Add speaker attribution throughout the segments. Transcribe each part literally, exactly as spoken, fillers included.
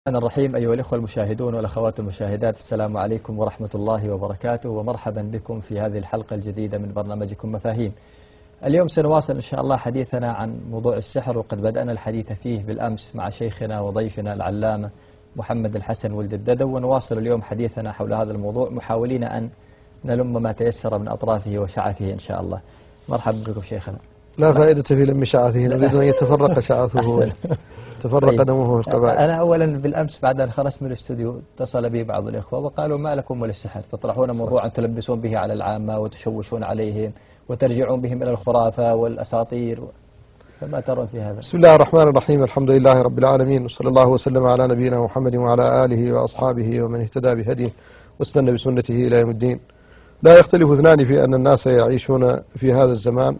Speaker 1: الرحمن الرحيم. أيها الإخوة المشاهدون والأخوات المشاهدات، السلام عليكم ورحمة الله وبركاته، ومرحبا بكم في هذه الحلقة الجديدة من برنامجكم مفاهيم. اليوم سنواصل إن شاء الله حديثنا عن موضوع السحر، وقد بدأنا الحديث فيه بالأمس مع شيخنا وضيفنا العلامة محمد الحسن ولد الددو، ونواصل اليوم حديثنا حول هذا الموضوع محاولين أن نلم ما تيسر من أطرافه وشعثه إن شاء الله. مرحبا بكم شيخنا.
Speaker 2: لا فائدة في لم شعثه، نريد أن يتفرق شعثه تفرق
Speaker 1: طيب.
Speaker 2: دمه القبائل.
Speaker 1: أنا أولا بالأمس بعد أن خرجت من الاستوديو اتصل بي بعض الإخوة وقالوا: ما لكم وللسحر، تطرحون موضوعا تلبسون به على العامة وتشوشون عليهم وترجعون بهم إلى الخرافة والأساطير، فما ترون في هذا؟
Speaker 2: بسم الله الرحمن الرحيم، الحمد لله رب العالمين، وصلى الله وسلم على نبينا محمد وعلى آله وأصحابه ومن اهتدى بهديه واستنى بسنته إلى يوم الدين. لا يختلف اثنان في أن الناس يعيشون في هذا الزمان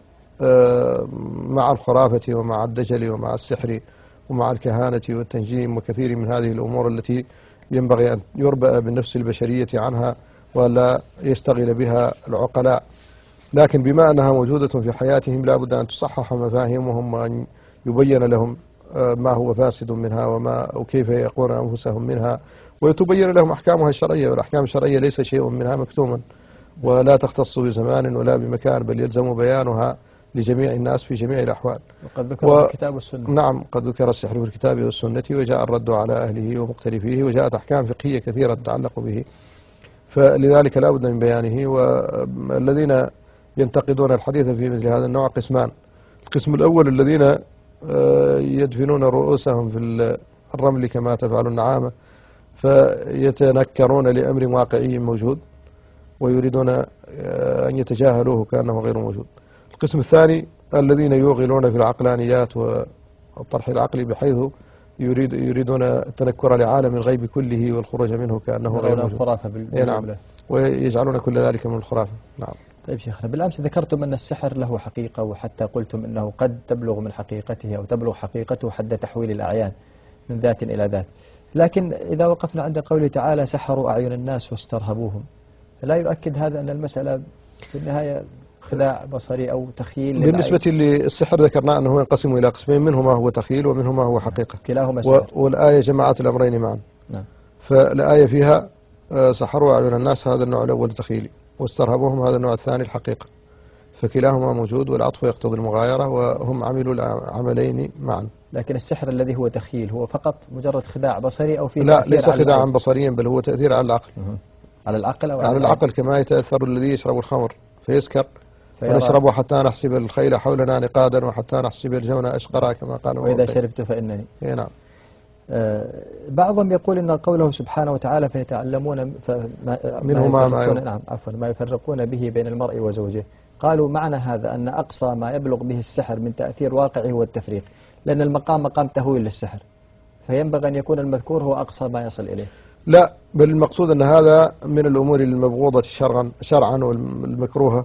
Speaker 2: مع الخرافة ومع الدجل ومع السحر ومع الكهانة والتنجيم وكثير من هذه الأمور التي ينبغي أن يربأ بالنفس البشرية عنها ولا يستغل بها العقلاء، لكن بما أنها موجودة في حياتهم لا بد أن تصحح مفاهيمهم وأن يبين لهم ما هو فاسد منها وما وكيف يقون أنفسهم منها، ويتبين لهم أحكامها الشرعية، والأحكام الشرعية ليس شيء منها مكتوما ولا تختص بزمان ولا بمكان، بل يلزم بيانها لجميع الناس في جميع الأحوال.
Speaker 1: وقد ذكر
Speaker 2: و...
Speaker 1: الكتاب والسنة.
Speaker 2: نعم، قد ذكر السحر في الكتاب والسنة، وجاء الرد على أهله ومقترفيه، وجاءت أحكام فقهية كثيرة تتعلق به، فلذلك لا بد من بيانه. والذين ينتقدون الحديث في مثل هذا النوع قسمان: القسم الأول الذين يدفنون رؤوسهم في الرمل كما تفعل النعامة، فيتنكرون لأمر واقعي موجود ويريدون أن يتجاهلوه كأنه غير موجود. القسم الثاني الذين يوغلون في العقلانيات والطرح العقلي، بحيث يريد يريدون التنكر لعالم الغيب كله والخروج منه كأنه غير موجود.
Speaker 1: الخرافة بالجملة.
Speaker 2: نعم، ويجعلون كل ذلك من الخرافة. نعم.
Speaker 1: طيب شيخنا، بالأمس ذكرتم أن السحر له حقيقة، وحتى قلتم أنه قد تبلغ من حقيقته أو تبلغ حقيقته حد تحويل الأعيان من ذات إلى ذات، لكن إذا وقفنا عند قوله تعالى: سحروا أعين الناس واسترهبوهم، لا يؤكد هذا أن المسألة في النهاية خداع بصري أو تخيل؟
Speaker 2: بالنسبة للسحر ذكرنا أنه ينقسم إلى قسمين، منه ما هو تخيل ومنه ما هو حقيقة،
Speaker 1: كلاهما سحر،
Speaker 2: والآية جمعت الأمرين معا.
Speaker 1: نعم.
Speaker 2: فالآية فيها سحروا أعين الناس، هذا النوع الأول تخيلي، واسترهبوهم هذا النوع الثاني الحقيقة، فكلاهما موجود، والعطف يقتضي المغايرة، وهم عملوا العملين معا.
Speaker 1: لكن السحر الذي هو تخيل هو فقط مجرد خداع بصري أو فيه
Speaker 2: لا،
Speaker 1: تأثير؟
Speaker 2: ليس خداعا بصريا، بل هو تأثير على العقل.
Speaker 1: على العقل أو
Speaker 2: على, على العقل، كما يتأثر الذي يشرب الخمر فيسكر، ونشرب حتى نحسب الخيل حولنا نقادا وحتى نحسب الجون أشقرا كما قال:
Speaker 1: وإذا شربت فإنني.
Speaker 2: إيه نعم.
Speaker 1: آه بعضهم يقول إن قوله سبحانه وتعالى: فيتعلمون
Speaker 2: منه ما ما
Speaker 1: نعم عفوا ما يفرقون به بين المرء وزوجه، قالوا معنى هذا أن أقصى ما يبلغ به السحر من تأثير واقعي هو التفريق، لأن المقام مقام تهويل للسحر، فينبغي أن يكون المذكور هو أقصى ما يصل إليه.
Speaker 2: لا، بل المقصود أن هذا من الأمور المبغوضة شرعا شرعا والمكروهة،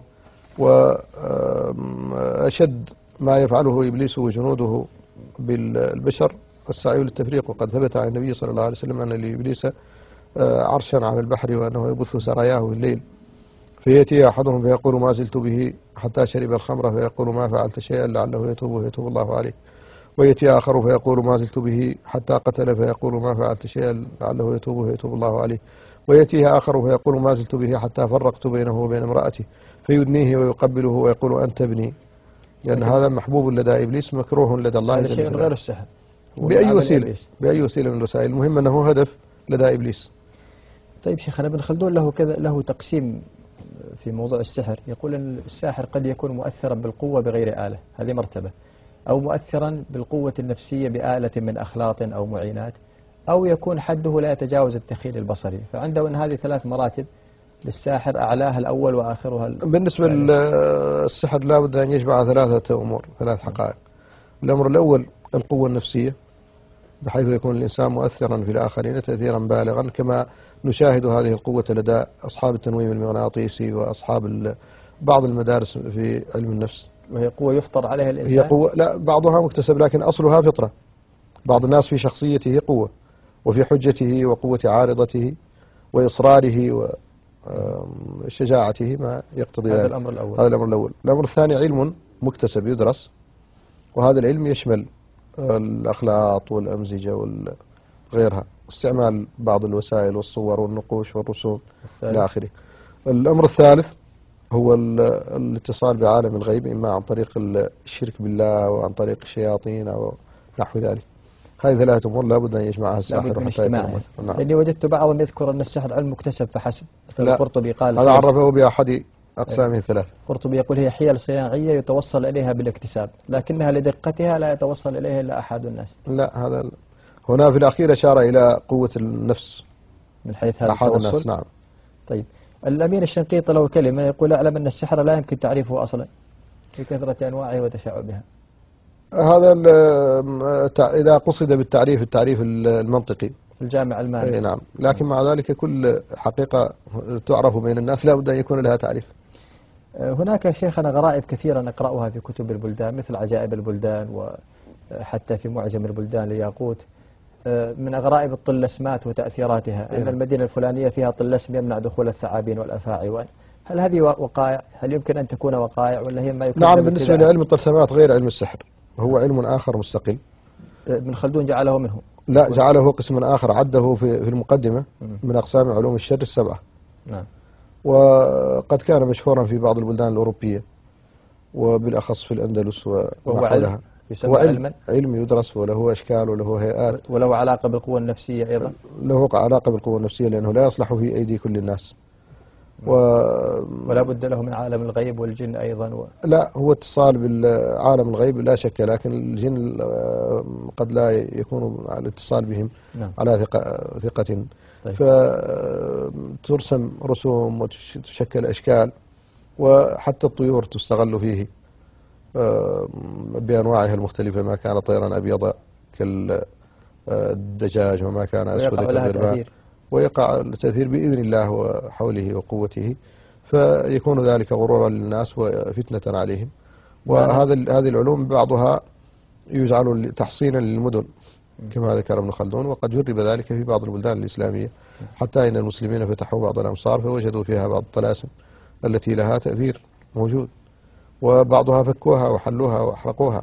Speaker 2: وأشد ما يفعله إبليس وجنوده بالبشر السعي للتفريق. وقد ثبت عن النبي صلى الله عليه وسلم أن لإبليس عرشا على البحر، وأنه يبث سراياه بالليل، فيأتي أحدهم فيقول: ما زلت به حتى شرب الخمر، فيقول: ما فعلت شيئا لعله يتوب فيتوب الله عليه. ويأتي آخر فيقول: ما زلت به حتى قتل، فيقول: ما فعلت شيئا لعله يتوب فيتوب الله عليه. ويأتي آخر فيقول: ما زلت به حتى فرقت بينه وبين امرأته، فيدنيه ويقبله ويقول: أنت ابني، لأن هذا محبوب لدى إبليس مكروه لدى الله.
Speaker 1: هذا شيء غير السحر
Speaker 2: بأي وسيلة بأي وسيلة من الوسائل، المهم أنه هدف لدى إبليس.
Speaker 1: طيب شيخنا، ابن خلدون له كذا له تقسيم في موضوع السحر، يقول أن الساحر قد يكون مؤثرا بالقوة بغير آلة، هذه مرتبة، أو مؤثرا بالقوة النفسية بآلة من أخلاط أو معينات، أو يكون حده لا يتجاوز التخيل البصري، فعنده أن هذه ثلاث مراتب للساحر، أعلاها الأول وآخرها الثاني.
Speaker 2: بالنسبة للسحر لا بد أن يجمع ثلاثة أمور، ثلاث حقائق. الأمر الأول القوة النفسية، بحيث يكون الإنسان مؤثرا في الآخرين تأثيرا بالغا، كما نشاهد هذه القوة لدى أصحاب التنويم المغناطيسي وأصحاب بعض المدارس في علم النفس.
Speaker 1: وهي قوة يفطر عليها الإنسان؟
Speaker 2: هي قوة، لا، بعضها مكتسب لكن أصلها فطرة. بعض الناس في شخصيته قوة، وفي حجته وقوة عارضته وإصراره وشجاعته ما يقتضي
Speaker 1: هذا
Speaker 2: ذلك.
Speaker 1: الأمر الأول.
Speaker 2: هذا الأمر الأول. الأمر الثاني علم مكتسب يدرس، وهذا العلم يشمل الأخلاط والأمزجة وغيرها، استعمال بعض الوسائل والصور والنقوش والرسوم إلى آخره. الأمر الثالث هو الاتصال بعالم الغيب، إما عن طريق الشرك بالله وعن طريق الشياطين أو نحو ذلك. هذه ثلاثة أمور لابد أن يجمعها الساحر حتى يكون.
Speaker 1: نعم. لأني وجدت بعضهم يذكر أن السحر علم مكتسب فحسب، مثل القرطبي قال
Speaker 2: هذا عرفه بأحد أقسامه الثلاثة.
Speaker 1: القرطبي يقول هي حيل صناعية يتوصل إليها بالاكتساب، لكنها لدقتها لا يتوصل إليها إلا أحد الناس.
Speaker 2: لا، هذا هنا في الأخير أشار إلى قوة النفس
Speaker 1: من حيث هذا
Speaker 2: أحد
Speaker 1: التوصل.
Speaker 2: الناس. نعم.
Speaker 1: طيب الأمين الشنقيطي له كلمة يقول أعلم أن السحر لا يمكن تعريفه أصلا لكثرة أنواعه وتشعبها.
Speaker 2: هذا إذا قصد بالتعريف التعريف المنطقي
Speaker 1: الجامع المالي.
Speaker 2: نعم، لكن مع ذلك كل حقيقة تعرف بين الناس لا بد أن يكون لها تعريف.
Speaker 1: هناك شيخنا غرائب كثيرة نقرأها في كتب البلدان مثل عجائب البلدان وحتى في معجم البلدان لياقوت، من غرائب الطلسمات وتأثيراتها أن المدينة الفلانية فيها طلسم يمنع دخول الثعابين والأفاعي. هل هذه وقائع؟ هل يمكن أن تكون وقائع ولا هي ما يكون؟
Speaker 2: نعم، بالنسبة لعلم الطلسمات غير علم السحر، هو علم آخر مستقل.
Speaker 1: ابن خلدون جعله منه؟
Speaker 2: لا، جعله قسما آخر، عده في المقدمة من أقسام علوم الشر السبعة.
Speaker 1: نعم.
Speaker 2: وقد كان مشهورا في بعض البلدان الأوروبية وبالأخص في الأندلس وحولها.
Speaker 1: يسمى علما؟
Speaker 2: علم يدرس وله أشكال وله هيئات
Speaker 1: وله علاقة بالقوة النفسية أيضا؟
Speaker 2: له علاقة بالقوة النفسية لأنه لا يصلح في أيدي كل الناس.
Speaker 1: و... ولا بد له من عالم الغيب والجن أيضا و...
Speaker 2: لا، هو اتصال بالعالم الغيب لا شك، لكن الجن قد لا يكون على الاتصال بهم.
Speaker 1: نعم.
Speaker 2: على ثقة, ثقة.
Speaker 1: طيب.
Speaker 2: فترسم رسوم وتشكل أشكال، وحتى الطيور تستغل فيه بأنواعها المختلفة، ما كان طيرا أبيض كالدجاج وما كان أسود كالغربان، ويقع التأثير بإذن الله وحوله وقوته، فيكون ذلك غرورا للناس وفتنة عليهم. وهذا هذه العلوم بعضها يجعل تحصينا للمدن كما ذكر ابن خلدون، وقد جرب ذلك في بعض البلدان الإسلامية، حتى إن المسلمين فتحوا بعض الأمصار فوجدوا فيها بعض الطلاسم التي لها تأثير موجود، وبعضها فكوها وحلوها وأحرقوها.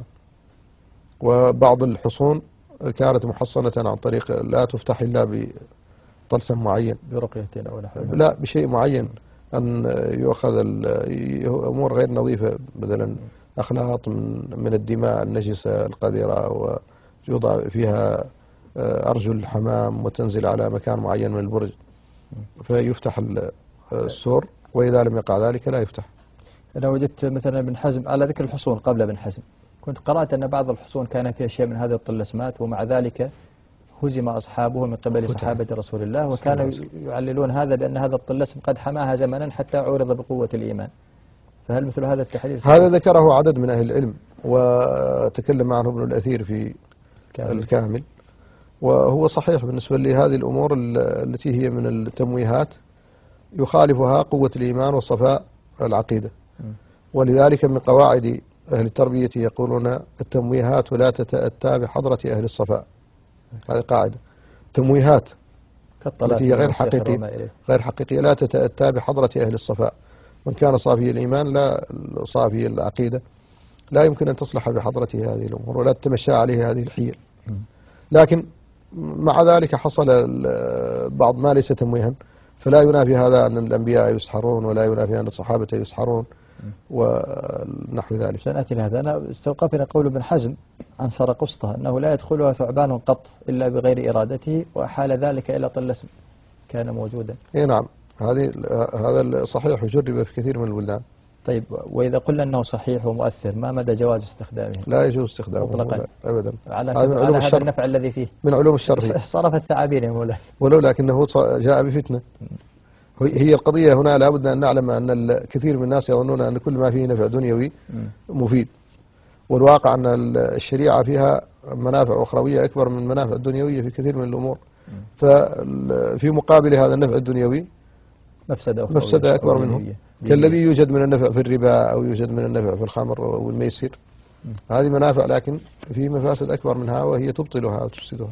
Speaker 2: وبعض الحصون كانت محصنة عن طريق لا تفتح إلا بطلسم معين،
Speaker 1: برقية أو نحوها،
Speaker 2: لا بشيء معين، أن يؤخذ أمور غير نظيفة، مثلا أخلاط من الدماء النجسة القذرة ويوضع فيها أرجل الحمام وتنزل على مكان معين من البرج فيفتح السور، وإذا لم يقع ذلك لا يفتح.
Speaker 1: أنا وجدت مثلا ابن حزم على ذكر الحصون قبل ابن حزم، كنت قرأت أن بعض الحصون كان فيها شيء من هذه الطلسمات، ومع ذلك هزم أصحابه من قبل صحابة رسول الله، وكانوا يعللون هذا بأن هذا الطلسم قد حماها زمنا حتى عورض بقوة الإيمان. فهل مثل هذا التحليل؟
Speaker 2: هذا ذكره عدد من أهل العلم وتكلم عنه ابن الأثير في كامل. الكامل، وهو صحيح بالنسبة لهذه الأمور التي هي من التمويهات يخالفها قوة الإيمان وصفاء العقيدة. ولذلك من قواعد أهل التربية يقولون التمويهات ولا تتأتى بحضرة أهل الصفاء. هذه قاعدة، تمويهات التي هي غير حقيقية غير حقيقية لا تتأتى بحضرة أهل الصفاء. من كان صافي الإيمان لا صافي العقيدة لا يمكن أن تصلح بحضرته هذه الأمور ولا تتمشى عليه هذه الحيل. لكن مع ذلك حصل بعض ما ليس تمويها، فلا ينافي هذا أن الأنبياء يسحرون ولا ينافي أن الصحابة يسحرون ونحو ذلك.
Speaker 1: سنأتي لهذا. أنا استوقفنا قول ابن حزم عن سرقسطة أنه لا يدخلها ثعبان قط إلا بغير إرادته، وحال ذلك إلى طلسم كان موجودا.
Speaker 2: إيه نعم، هذه هذا صحيح وجرب في كثير من البلدان.
Speaker 1: طيب، وإذا قلنا أنه صحيح ومؤثر ما مدى جواز استخدامه؟
Speaker 2: لا يجوز استخدامه
Speaker 1: مطلقا
Speaker 2: أبدا
Speaker 1: على, على هذا النفع الذي فيه
Speaker 2: من علوم الشر.
Speaker 1: صرف الثعابين يا مولانا،
Speaker 2: ولو لكنه جاء بفتنة. هي القضية هنا لابد أن نعلم أن الكثير من الناس يظنون أن كل ما فيه نفع دنيوي مفيد، والواقع أن الشريعة فيها منافع أخروية أكبر من المنافع الدنيوية في كثير من الأمور. ففي مقابل هذا النفع الدنيوي
Speaker 1: مفسدة,
Speaker 2: مفسدة أكبر منه، كالذي يوجد من النفع في الربا أو يوجد من النفع في الخمر والميسر. هذه منافع لكن في مفاسد أكبر منها وهي تبطلها وتفسدها.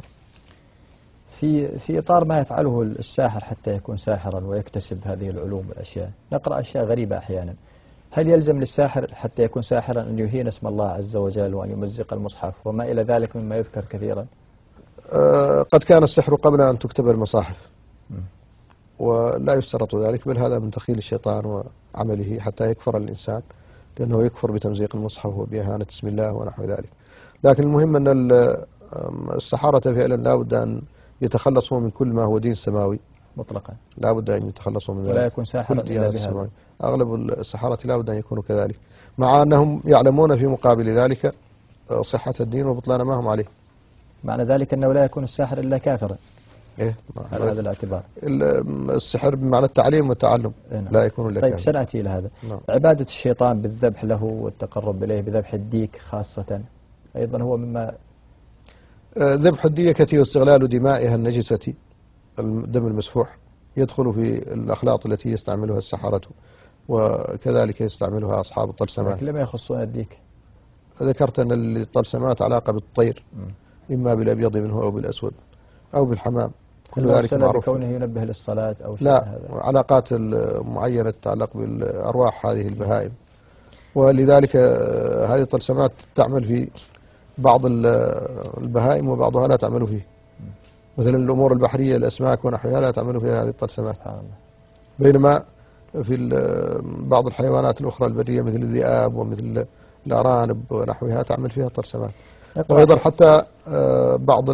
Speaker 1: في في إطار ما يفعله الساحر حتى يكون ساحرا ويكتسب هذه العلوم والأشياء، نقرأ أشياء غريبة أحيانا. هل يلزم للساحر حتى يكون ساحرا أن يهين اسم الله عز وجل وأن يمزق المصحف وما إلى ذلك مما يذكر كثيرا؟
Speaker 2: قد كان السحر قبل أن تكتب المصاحف، ولا يشترط ذلك، بل هذا من تخيل الشيطان وعمله حتى يكفر الإنسان، لأنه يكفر بتمزيق المصحف وبإهانة اسم الله ونحو ذلك. لكن المهم أن السحرة فعلا لا بد أن يتخلصوا من كل ما هو دين سماوي
Speaker 1: مطلقا،
Speaker 2: لا بد أن يتخلصوا من ذلك،
Speaker 1: ولا يكون ساحرا إلا بهذا.
Speaker 2: أغلب السحرة لا بد أن يكونوا كذلك، مع أنهم يعلمون في مقابل ذلك صحة الدين وبطلان ما هم عليه.
Speaker 1: معنى ذلك أنه لا يكون الساحر إلا كافرا.
Speaker 2: إيه
Speaker 1: على هذا الاعتبار
Speaker 2: السحر بمعنى التعليم والتعلم.
Speaker 1: إيه
Speaker 2: لا يكون إلا
Speaker 1: طيب
Speaker 2: كافرا.
Speaker 1: سنأتي إلى هذا.
Speaker 2: نعم.
Speaker 1: عبادة الشيطان بالذبح له والتقرب إليه بذبح الديك خاصة أيضا هو مما
Speaker 2: ذبح الديكة واستغلال دمائها النجسة، الدم المسفوح، يدخل في الأخلاط التي يستعملها السحرة، وكذلك يستعملها أصحاب الطلسمات.
Speaker 1: لكن لما يخصون الديك؟
Speaker 2: ذكرت أن الطلسمات علاقة بالطير، م. إما بالأبيض منه أو بالأسود أو بالحمام، كل ذلك معروف.
Speaker 1: بكونه ينبه للصلاة أو شيء؟
Speaker 2: لا،
Speaker 1: هذا
Speaker 2: علاقات معينة تتعلق بالأرواح هذه البهائم، ولذلك هذه الطلسمات تعمل في بعض البهائم وبعضها لا تعمل فيه. مثلا الأمور البحرية، الأسماك ونحوها، لا تعمل فيها هذه الطلسمات، بينما في بعض الحيوانات الأخرى البرية مثل الذئاب ومثل الأرانب ونحوها تعمل فيها الطلسمات. وأيضا حتى بعض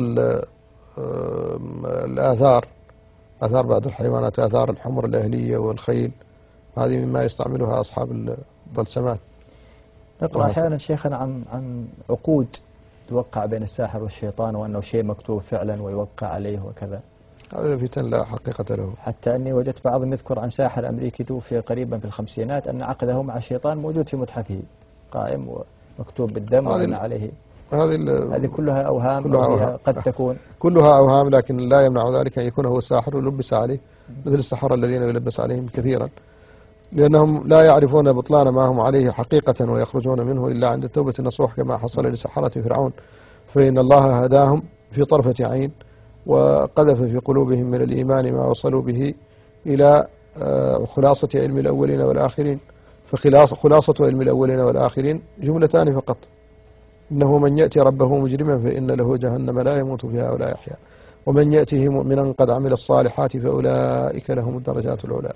Speaker 2: الآثار، آثار بعض الحيوانات، آثار الحمر الأهلية والخيل، هذه مما يستعملها أصحاب الطلسمات.
Speaker 1: نقرأ أحيانا شيخنا عن عن عقود توقع بين الساحر والشيطان، وأنه شيء مكتوب فعلا ويوقع عليه وكذا.
Speaker 2: هذا فتن لا حقيقة له.
Speaker 1: حتى أني وجدت بعضهم يذكر عن ساحر أمريكي توفي قريبا في الخمسينات أن عقده مع الشيطان موجود في متحفه قائم ومكتوب بالدم وأن عليه.
Speaker 2: هذه
Speaker 1: هذه كلها أوهام،
Speaker 2: كلها
Speaker 1: أوهام قد تكون
Speaker 2: كلها أوهام، لكن لا يمنع ذلك أن يكون هو الساحر ويلبس عليه، مثل السحرة الذين يلبس عليهم كثيرا، لأنهم لا يعرفون بطلان ما هم عليه حقيقة ويخرجون منه إلا عند التوبة النصوح، كما حصل لسحرة فرعون، فإن الله هداهم في طرفة عين وقذف في قلوبهم من الإيمان ما وصلوا به إلى خلاصة علم الأولين والآخرين. فخلاصة علم الأولين والآخرين جملتان فقط: إنه من يأتي ربه مجرما فإن له جهنم لا يموت فيها ولا يحيا، ومن يأته مؤمنا قد عمل الصالحات فأولئك لهم الدرجات العلى.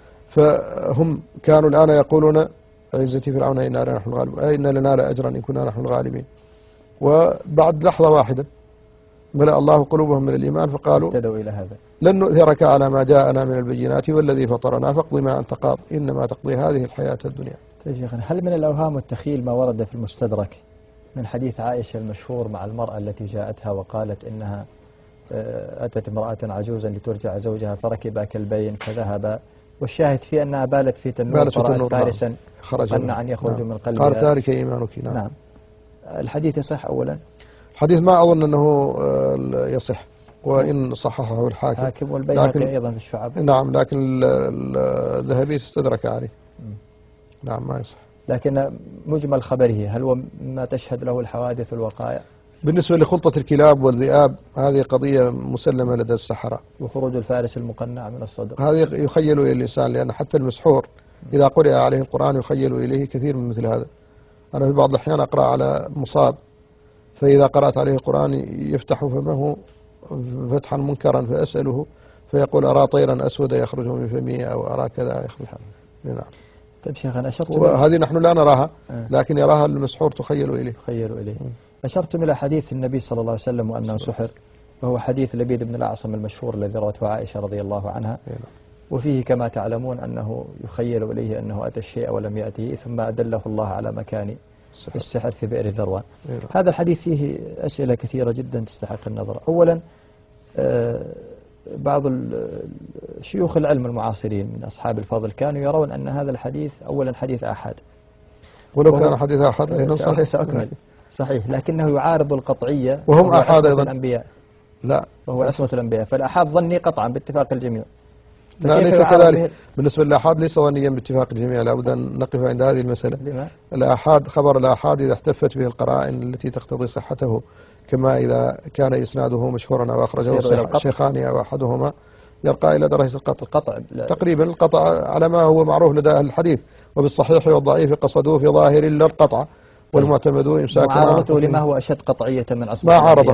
Speaker 2: فهم كانوا الآن يقولون: عزتي فرعون إنا لنحن الغالبون، أي إن لنا لأجرا إن كنا نحن الغالبين. وبعد لحظة واحدة ملأ الله قلوبهم من الإيمان فقالوا:
Speaker 1: اهتدوا إلى هذا،
Speaker 2: لن نؤثرك على ما جاءنا من البينات والذي فطرنا فاقض ما أنت قاض إنما تقضي هذه الحياة الدنيا.
Speaker 1: طيب شيخنا، هل من الأوهام والتخيل ما ورد في المستدرك من حديث عائشة المشهور مع المرأة التي جاءتها وقالت إنها أتت امرأة عجوزا لترجع زوجها فركبا كلبين فذهبا، والشاهد فيه أنها بالت في تنور فرأت فارسا قنعا يخرج
Speaker 2: نعم.
Speaker 1: من قلبها
Speaker 2: قالت ذلك إيمانك. نعم.
Speaker 1: نعم. الحديث يصح أولا؟
Speaker 2: الحديث ما أظن أنه يصح، وإن صححه الحاكم
Speaker 1: حاكم والبيهقي أيضا في الشعب.
Speaker 2: نعم، لكن الذهبي استدرك عليه. م. نعم ما يصح.
Speaker 1: لكن مجمل خبره هل هو ما تشهد له الحوادث والوقائع؟
Speaker 2: بالنسبة لخلطة الكلاب والذئاب هذه قضية مسلمة لدى السحرة.
Speaker 1: وخروج الفارس المقنع من الصدر
Speaker 2: هذه يخيل إلى الإنسان، لأن حتى المسحور إذا قرأ عليه القرآن يخيل إليه كثير من مثل هذا. أنا في بعض الأحيان أقرأ على مصاب، فإذا قرأت عليه القرآن يفتح فمه فتحا منكرا فأسأله فيقول: أرى طيرا أسود يخرج من فمه، أو أرى كذا يخرج. نعم.
Speaker 1: طيب شيخ، أنا أشرت
Speaker 2: وهذه نحن لا نراها، لكن يراها المسحور تخيل إليه.
Speaker 1: تخيل إليه. أشرتم إلى حديث النبي صلى الله عليه وسلم وأنه سحر، وهو حديث لبيد بن الأعصم المشهور الذي روته عائشة رضي الله عنها، وفيه كما تعلمون أنه يخيل إليه أنه أتى الشيء ولم يأته ثم أدله الله على مكان السحر في بئر ذروان. هذا الحديث فيه أسئلة كثيرة جدا تستحق النظر. أولا، بعض شيوخ العلم المعاصرين من أصحاب الفضل كانوا يرون أن هذا الحديث أولا حديث آحاد،
Speaker 2: ولو كان حديث آحاد أيضا صحيح.
Speaker 1: سأكمل. صحيح، لكنه يعارض القطعية،
Speaker 2: وهم آحاد أيضا
Speaker 1: الأنبياء.
Speaker 2: لا،
Speaker 1: وهو عصمة الأنبياء، فالآحاد ظني قطعا باتفاق الجميع.
Speaker 2: لا ليس كذلك. بالنسبة للآحاد ليس ظنيا باتفاق الجميع، لابد أن نقف عند هذه المسألة.
Speaker 1: لما؟
Speaker 2: الآحاد خبر الآحاد إذا احتفت به القرائن التي تقتضي صحته، كما إذا كان إسناده مشهورا أو أخرجه الشيخان أو أحدهما، يرقى إلى درجة القطع.
Speaker 1: القطع
Speaker 2: تقريبا القطع على ما هو معروف لدى أهل الحديث، وبالصحيح والضعيف قصدوه في ظاهر إلا القطع، والمعتمد إمساك
Speaker 1: معارضته لما هو أشد قطعية من عصمة
Speaker 2: ما عارضه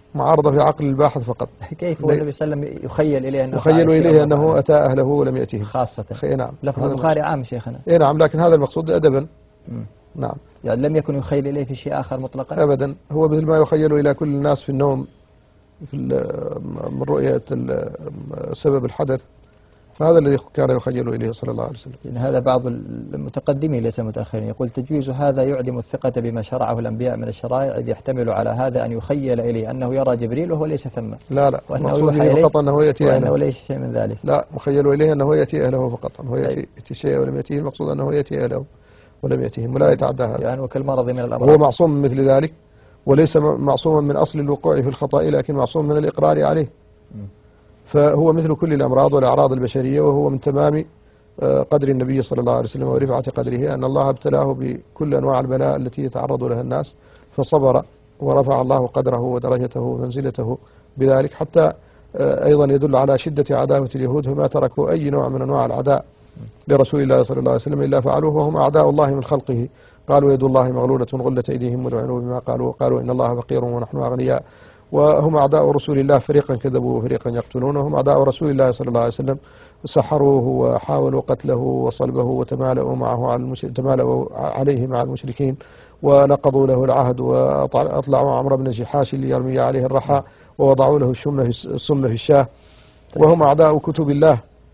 Speaker 2: معارضة في عقل الباحث فقط.
Speaker 1: كيف هو النبي صلى الله عليه وسلم يخيل إليه أنه
Speaker 2: يخيل إليه أنه أتى أهله ولم يأتهم
Speaker 1: خاصة؟
Speaker 2: نعم.
Speaker 1: لفظ البخاري عام شيخنا.
Speaker 2: إيه نعم، لكن هذا المقصود أدبا. مم. نعم،
Speaker 1: يعني لم يكن يخيل إليه في شيء آخر مطلقا
Speaker 2: أبدا. هو مثل ما يخيل إلى كل الناس في النوم في من رؤية سبب الحدث، فهذا الذي كان يخيل إليه صلى الله عليه وسلم.
Speaker 1: يعني هذا بعض المتقدمين ليس المتأخرين يقول تجويز هذا يعدم الثقة بما شرعه الأنبياء من الشرائع، إذ يحتمل على هذا أن يخيل إليه أنه يرى جبريل وهو ليس ثم.
Speaker 2: لا لا،
Speaker 1: وأنه يوحى إليه
Speaker 2: فقط أنه يأتي أهله،
Speaker 1: وأنه ليس شيء من ذلك.
Speaker 2: لا، مخيل إليه أنه يأتي أهله فقط، أنه يأتي, يأتي شيء ولم يأتيه، المقصود أنه يأتي أهله ولم يأتيهم، ولا يتعدى هذا.
Speaker 1: يعني وكالمرض من الأمراض.
Speaker 2: هو معصوم من مثل ذلك، وليس معصوما من أصل الوقوع في الخطأ، لكن معصوم من الإقرار عليه. فهو مثل كل الأمراض والأعراض البشرية، وهو من تمام قدر النبي صلى الله عليه وسلم ورفعة قدره أن الله ابتلاه بكل أنواع البلاء التي يتعرض لها الناس، فصبر ورفع الله قدره ودرجته ومنزلته بذلك، حتى أيضا يدل على شدة عداوة اليهود، فما تركوا أي نوع من أنواع العداء لرسول الله صلى الله عليه وسلم إلا فعلوه، وهم أعداء الله من خلقه. قالوا يد الله مغلولة غلت أيديهم ولعنوا بما قالوا، وقالوا إن الله فقير ونحن أغنياء. وهم أعداء رسول الله، فريقا كذبوا وفريقا يقتلون. وهم أعداء رسول الله صلى الله عليه وسلم، سحروه وحاولوا قتله وصلبه، وتمالؤوا معه على المشرك تمالؤوا عليه مع المشركين، ونقضوا له العهد، وأطلعوا عمرو بن جحاش ليرمي عليه الرحى، ووضعوا له السم في السم في الشاه. وهم أعداء كتب الله،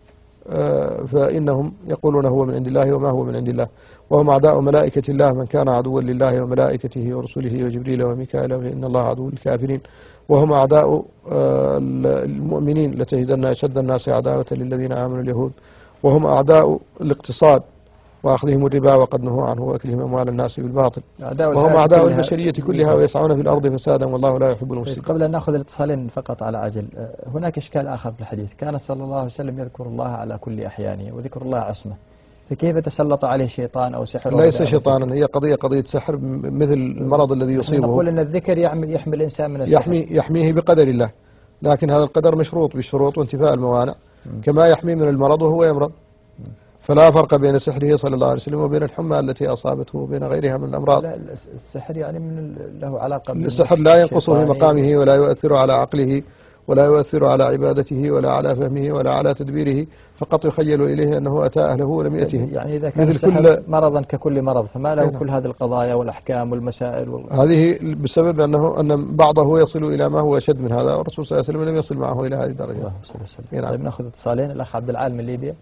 Speaker 2: فإنهم يقولون هو من عند الله وما هو من عند الله. وهم أعداء ملائكة الله، من كان عدوا لله وملائكته ورسله وجبريل وميكائيل فإن الله عدو للكافرين. وهم أعداء المؤمنين، لتجدن أشد الناس عداوة للذين آمنوا اليهود. وهم أعداء الاقتصاد وأخذهم الربا وقد نهوا عنه وأكلهم أموال الناس بالباطل. وهم أعداء البشرية كلها ويسعون في الأرض فسادا والله لا يحب المفسدين.
Speaker 1: قبل أن نأخذ الاتصالين فقط على عجل، هناك إشكال آخر في الحديث، كان صلى الله عليه وسلم يذكر الله على كل أحيانه وذكر الله عصمه، فكيف تسلط عليه شيطان أو سحر؟
Speaker 2: ليس شيطانا، هي قضية قضية سحر مثل المرض الذي يصيبه.
Speaker 1: نقول أن الذكر يحمي الإنسان من السحر،
Speaker 2: يحمي يحميه بقدر الله، لكن هذا القدر مشروط بالشروط وانتفاء الموانع، كما يحمي من المرض وهو يمرض. فلا فرق بين سحره صلى الله عليه وسلم وبين الحمى التي أصابته وبين غيرها من الأمراض.
Speaker 1: لا، السحر يعني من له علاقة
Speaker 2: السحر لا ينقصه في مقامه ولا يؤثر على عقله ولا يؤثر على عبادته ولا على فهمه ولا على تدبيره، فقط يخيل إليه أنه أتى أهله ولم يأتهم.
Speaker 1: يعني إذا كان السحر مرضا ككل مرض، فما له كل هذه القضايا والأحكام والمسائل وال...
Speaker 2: هذه بسبب أنه أن بعضه يصل إلى ما هو أشد من هذا، والرسول صلى الله عليه وسلم لم يصل معه إلى هذه الدرجة.
Speaker 1: الله صلى الله عليه وسلم. طيب نأخذ اتصالين. الأخ عبد العال من ليبيا.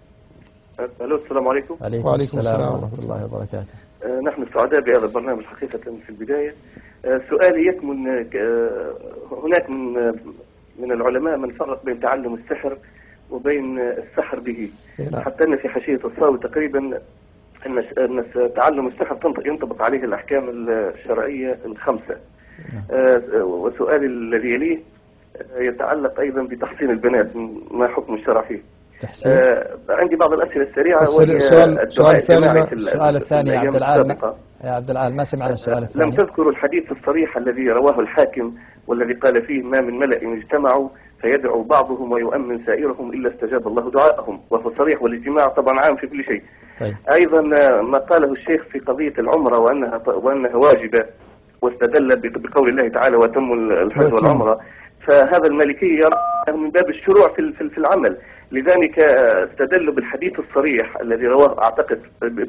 Speaker 3: الو، السلام عليكم.
Speaker 1: وعليكم, وعليكم السلام, السلام ورحمة الله وبركاته.
Speaker 3: آه نحن سعداء بهذا البرنامج حقيقة. في البداية آه سؤالي يكمن آه هناك من آه من العلماء من فرق بين تعلم السحر وبين آه السحر به، حتى أن في حاشية الصاوي تقريبا أن أن تعلم السحر ينطبق عليه الأحكام الشرعية الخمسة. آه وسؤالي الذي يليه آه يتعلق أيضا بتحصين البنات، ما حكم الشرع فيه؟ آه عندي بعض الأسئلة السريعة.
Speaker 2: السؤال الثاني
Speaker 1: السؤال الثاني يا عبد العال يا عبد العال ما سمعنا السؤال الثاني.
Speaker 3: لم تذكروا الحديث الصريح الذي رواه الحاكم والذي قال فيه ما من ملأ اجتمعوا فيدعو بعضهم ويؤمن سائرهم إلا استجاب الله دعاءهم، وهو صريح، والاجتماع طبعا عام في كل شيء.
Speaker 1: طيب.
Speaker 3: أيضا ما قاله الشيخ في قضية العمرة وأنها وأنها واجبة، واستدل بقول الله تعالى وتم الحج والعمرة، فهذا المالكي يرى من باب الشروع في في العمل، لذلك استدلوا بالحديث الصريح الذي رواه أعتقد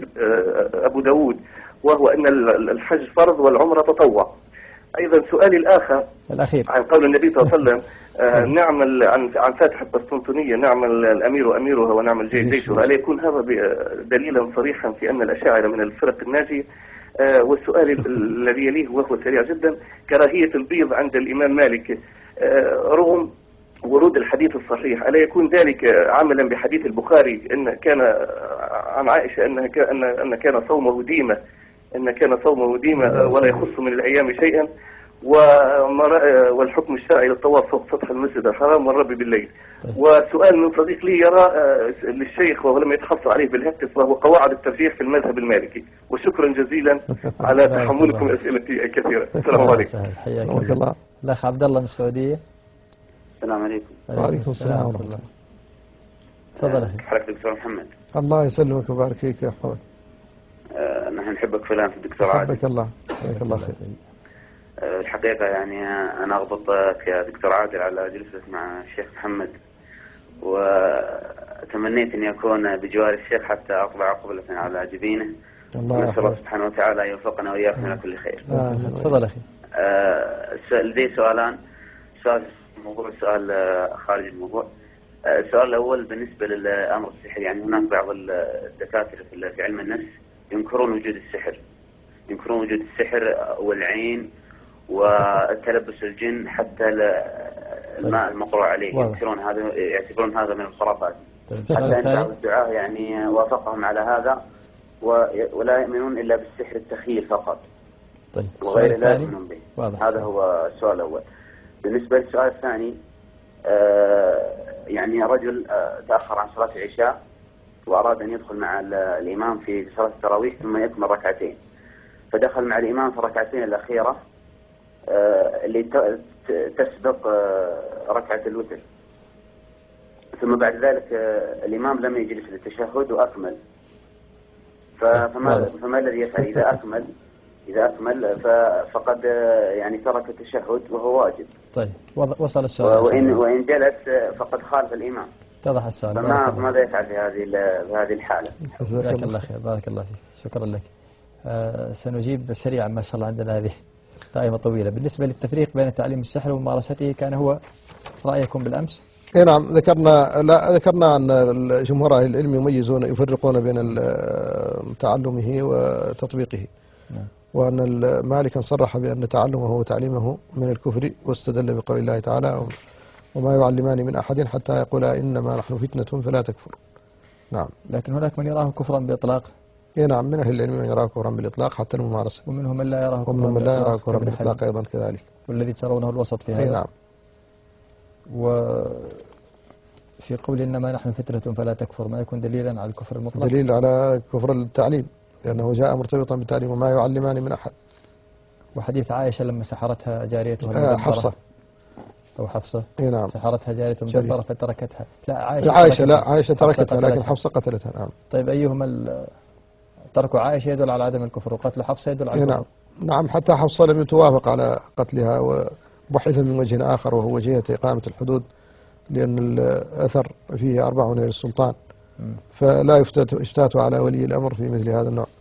Speaker 3: أبو داود، وهو أن الحج فرض والعمرة تطوع. أيضا سؤالي الآخر
Speaker 1: الأخير
Speaker 3: عن قول النبي صلى الله عليه وسلم آه نعم عن عن فاتح القسطنطينية، نعم الأمير أميرها ونعم الجيش جيشها، ألا يكون هذا دليلا صريحا في أن الأشاعرة من الفرق الناجية؟ آه والسؤال الذي يليه وهو سريع جدا، كراهية البيض عند الإمام مالك آه رغم ورود الحديث الصحيح، ألا يكون ذلك عملا بحديث البخاري أن كان عن عائشة أنها كان أن كان صومه ديمة أن كان صومه ديمة ولا يخص من الأيام شيئا، والحكم الشرعي للطواف فوق سطح المسجد الحرام والرب بالليل. طيب. وسؤال من صديق لي يرى للشيخ وهو لم يتحصل عليه بالهاتف، وهو قواعد الترجيح في المذهب المالكي. وشكرا جزيلا على تحملكم أسئلتي الكثيرة. السلام عليكم.
Speaker 1: حياك الله. الأخ عبد الله من السعودية.
Speaker 4: السلام عليكم.
Speaker 2: وعليكم السلام ورحمة الله.
Speaker 1: تفضل
Speaker 4: أخي. حضرتك دكتور محمد.
Speaker 2: الله يسلمك ويبارك فيك ويحفظك.
Speaker 4: آه نحن نحبك فلان في الدكتور عادل.
Speaker 2: حبك الله. حياك الله خير.
Speaker 4: الحقيقة يعني أنا أغبط كدكتور عادل على جلسة مع الشيخ محمد، وتمنيت أن يكون بجوار الشيخخ حتى أطلع قبلة على جبينه. نسأل الله سبحانه وتعالى يوفقنا وإياكم إلى كل خير.
Speaker 1: تفضل أخي.
Speaker 4: لدي سؤالان، سؤال موضوع سؤال خارج الموضوع. السؤال الأول بالنسبة للأمر السحر، يعني هناك بعض الدكاترة في علم النفس ينكرون وجود السحر، ينكرون وجود السحر والعين والتلبس الجن حتى الماء المقروء عليه، ينكرون هذا، يعتبرون هذا من الخرافات. حتى أن بعض الدعاة يعني وافقهم على هذا ولا يؤمنون إلا بالسحر التخيل فقط.
Speaker 1: طيب.
Speaker 4: وغير لا يؤمنون به. واضح. هذا هو السؤال الأول. بالنسبة للسؤال الثاني، آه يعني رجل آه تأخر عن صلاة العشاء وأراد أن يدخل مع الإمام في صلاة التراويح ثم يكمل ركعتين، فدخل مع الإمام في الركعتين الأخيرة آه اللي تسبق آه ركعة الوتر، ثم بعد ذلك آه الإمام لم يجلس للتشهد وأكمل. فما, فما الذي يفعل إذا أكمل؟ إذا أكمل فقد يعني ترك التشهد وهو واجب.
Speaker 1: طيب وصل السؤال.
Speaker 4: وإن وإن جلس فقد خالف الإمام.
Speaker 1: اتضح السؤال.
Speaker 4: فما ماذا يفعل في هذه في هذه الحالة؟
Speaker 1: جزاك الله خير، بارك الله فيك، شكرا لك. آه سنجيب سريعا، ما شاء الله عندنا هذه قائمة طويلة. بالنسبة للتفريق بين تعليم السحر وممارسته، كان هو رأيكم بالأمس؟
Speaker 2: اي نعم، ذكرنا لا ذكرنا ان جمهور اهل العلم يميزون يفرقون بين تعلمه وتطبيقه. نعم. وأن مالكا صرح بأن تعلمه وتعليمه من الكفر، واستدل بقول الله تعالى: وما يعلمان من أحد حتى يقولا إنما نحن فتنة فلا تكفر. نعم.
Speaker 1: لكن هناك من يراه كفرا بإطلاق.
Speaker 2: إيه نعم، من أهل العلم من يراه كفرا بالإطلاق حتى الممارسة،
Speaker 1: ومنهم من لا يراه كفرا
Speaker 2: ومنهم من لا يراه كفرا بالإطلاق أيضا كذلك،
Speaker 1: والذي ترونه الوسط في هذا.
Speaker 2: إيه نعم.
Speaker 1: وفي قول إنما نحن فتنة فلا تكفر، ما يكون دليلا على الكفر المطلق؟
Speaker 2: دليل على كفر التعليم، لأنه جاء مرتبطا بالتعليم: وما يعلمان من أحد.
Speaker 1: وحديث عائشة لما سحرتها جاريتها المدبرة،
Speaker 2: حفصة
Speaker 1: أو حفصة،
Speaker 2: إيه نعم،
Speaker 1: سحرتها جاريتها المدبرة فتركتها. لا عائشة
Speaker 2: عائشة لا عائشة تركتها، لكن حفصة قتلتها. نعم.
Speaker 1: طيب أيهما ترك عائشة يدل على عدم الكفر، وقتل حفصة يدل على
Speaker 2: الكفر؟ نعم نعم، حتى حفصة لم توافق على قتلها، وبحث من وجه آخر وهو جهة إقامة الحدود، لأن الأثر فيه أربع للسلطان، فلا يفتات على ولي الأمر في مثل هذا النوع،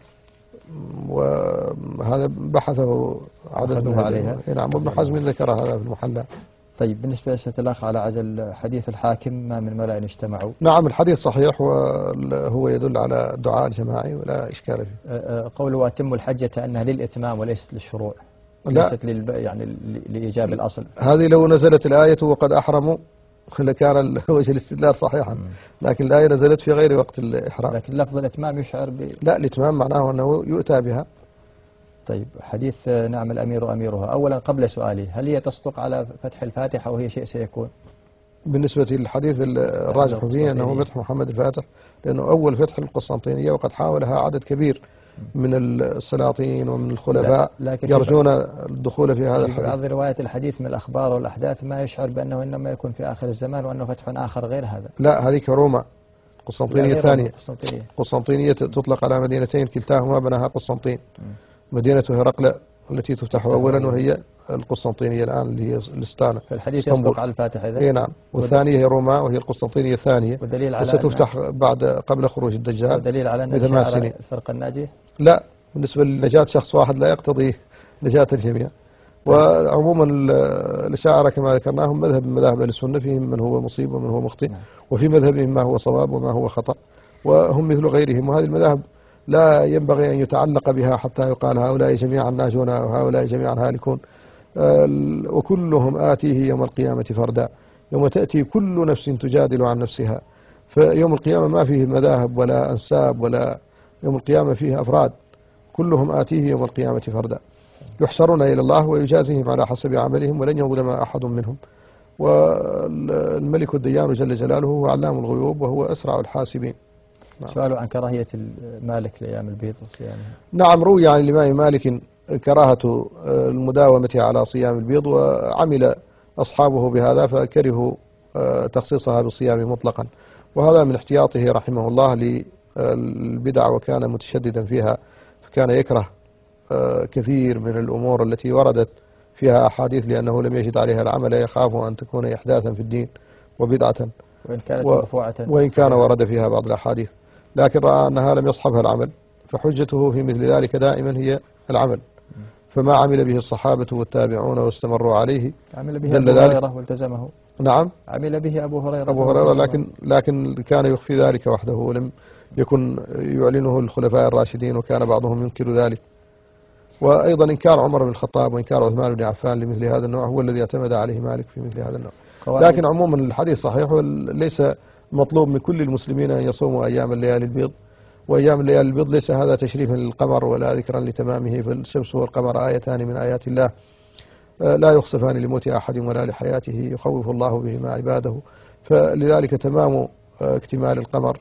Speaker 2: وهذا بحثه عدد من
Speaker 1: عليها.
Speaker 2: نعم، وابن حزم ذكر هذا في المحلى.
Speaker 1: طيب بالنسبة لسيد الأخ على عزل حديث الحاكم: ما من ملأ اجتمعوا.
Speaker 2: نعم الحديث صحيح، وهو يدل على الدعاء الجماعي ولا إشكال فيه.
Speaker 1: قوله أتم الحجة أنها للإتمام وليست للشروع،
Speaker 2: لا
Speaker 1: ليست للب... يعني لإيجاب الأصل.
Speaker 2: هذه لو نزلت الآية وقد أحرموا لكان وجه الاستدلال صحيحا، لكن الآية نزلت في غير وقت الإحرام.
Speaker 1: لكن لفظ الإتمام يشعر ب...
Speaker 2: لا، الإتمام معناه أنه يؤتى بها.
Speaker 1: طيب حديث نعم الأمير أميرها، أولا قبل سؤالي، هل هي تصدق على فتح الفاتحة وهي شيء سيكون؟
Speaker 2: بالنسبة للحديث الراجح فيه أنه فتح محمد الفاتح، لأنه أول فتح القسطنطينية، وقد حاولها عدد كبير من السلاطين ومن الخلفاء يرجون الدخول في هذا الحديث.
Speaker 1: بعض روايات الحديث من الأخبار والأحداث ما يشعر بأنه إنما يكون في آخر الزمان، وأنه فتح آخر غير هذا.
Speaker 2: لا، هذه روما قسطنطينية الثانية. قسطنطينية تطلق على مدينتين كلتاهما بناها قسطنطين، مدينة هرقل التي تفتح أولا، وهي القسطنطينية الآن اللي هي الإستانة.
Speaker 1: فالحديث يصدق على الفاتح إذا؟
Speaker 2: إيه نعم، والثانية هي روما وهي القسطنطينية الثانية،
Speaker 1: ودليل على
Speaker 2: وستفتح بعد قبل خروج الدجال.
Speaker 1: ودليل على أن الفرقة الناجية؟
Speaker 2: لا، بالنسبة لنجاة شخص واحد لا يقتضي نجاة الجميع. وعموما الأشاعرة كما ذكرناهم مذهب من مذاهب السنة، فيهم من هو مصيب ومن هو مخطئ، وفي مذهبهم ما هو صواب وما هو خطأ، وهم مثل غيرهم. وهذه المذاهب لا ينبغي أن يتعلق بها حتى يقال هؤلاء جميعا ناجون وهؤلاء جميعا هالكون، وكلهم آتيه يوم القيامة فردا، يوم تأتي كل نفس تجادل عن نفسها. فيوم القيامة ما فيه مذاهب ولا أنساب، ولا يوم القيامة فيه أفراد، كلهم آتيه يوم القيامة فردا، يحشرون إلى الله ويجازيهم على حسب عملهم ولن يظلم أحد منهم. والملك الديان جل جلاله هو علام الغيوب وهو أسرع الحاسبين.
Speaker 1: سؤال عن كراهية مالك لأيام البيض وصيامها.
Speaker 2: نعم، روي عن الإمام مالك كراهة المداومة على صيام البيض، وعمل أصحابه بهذا فكرهوا تخصيصها بالصيام مطلقا، وهذا من احتياطه رحمه الله للبدع، وكان متشددا فيها، فكان يكره كثير من الأمور التي وردت فيها أحاديث لأنه لم يجد عليها العمل يخاف أن تكون إحداثا في الدين وبدعة،
Speaker 1: وإن كانت مرفوعة
Speaker 2: وإن كان ورد فيها بعض الأحاديث، لكن رأى أنها لم يصحبها العمل، فحجته في مثل ذلك دائما هي العمل. فما عمل به الصحابة والتابعون واستمروا عليه
Speaker 1: عمل به أبو هريرة والتزمه.
Speaker 2: نعم،
Speaker 1: عمل به أبو هريرة
Speaker 2: أبو هريرة لكن لكن كان يخفي ذلك وحده ولم يكن يعلنه الخلفاء الراشدين، وكان بعضهم ينكر ذلك. وأيضا إنكار عمر بن الخطاب وإنكار عثمان بن عفان لمثل هذا النوع هو الذي اعتمد عليه مالك في مثل هذا النوع. لكن عموما الحديث صحيح، وليس مطلوب من كل المسلمين أن يصوموا أيام الليالي البيض، وأيام الليالي البيض ليس هذا تشريفا للقمر ولا ذكرا لتمامه، فالشمس والقمر آيتان من آيات الله لا يخسفان لموت أحد ولا لحياته، يخوف الله بهما عباده. فلذلك تمام اكتمال القمر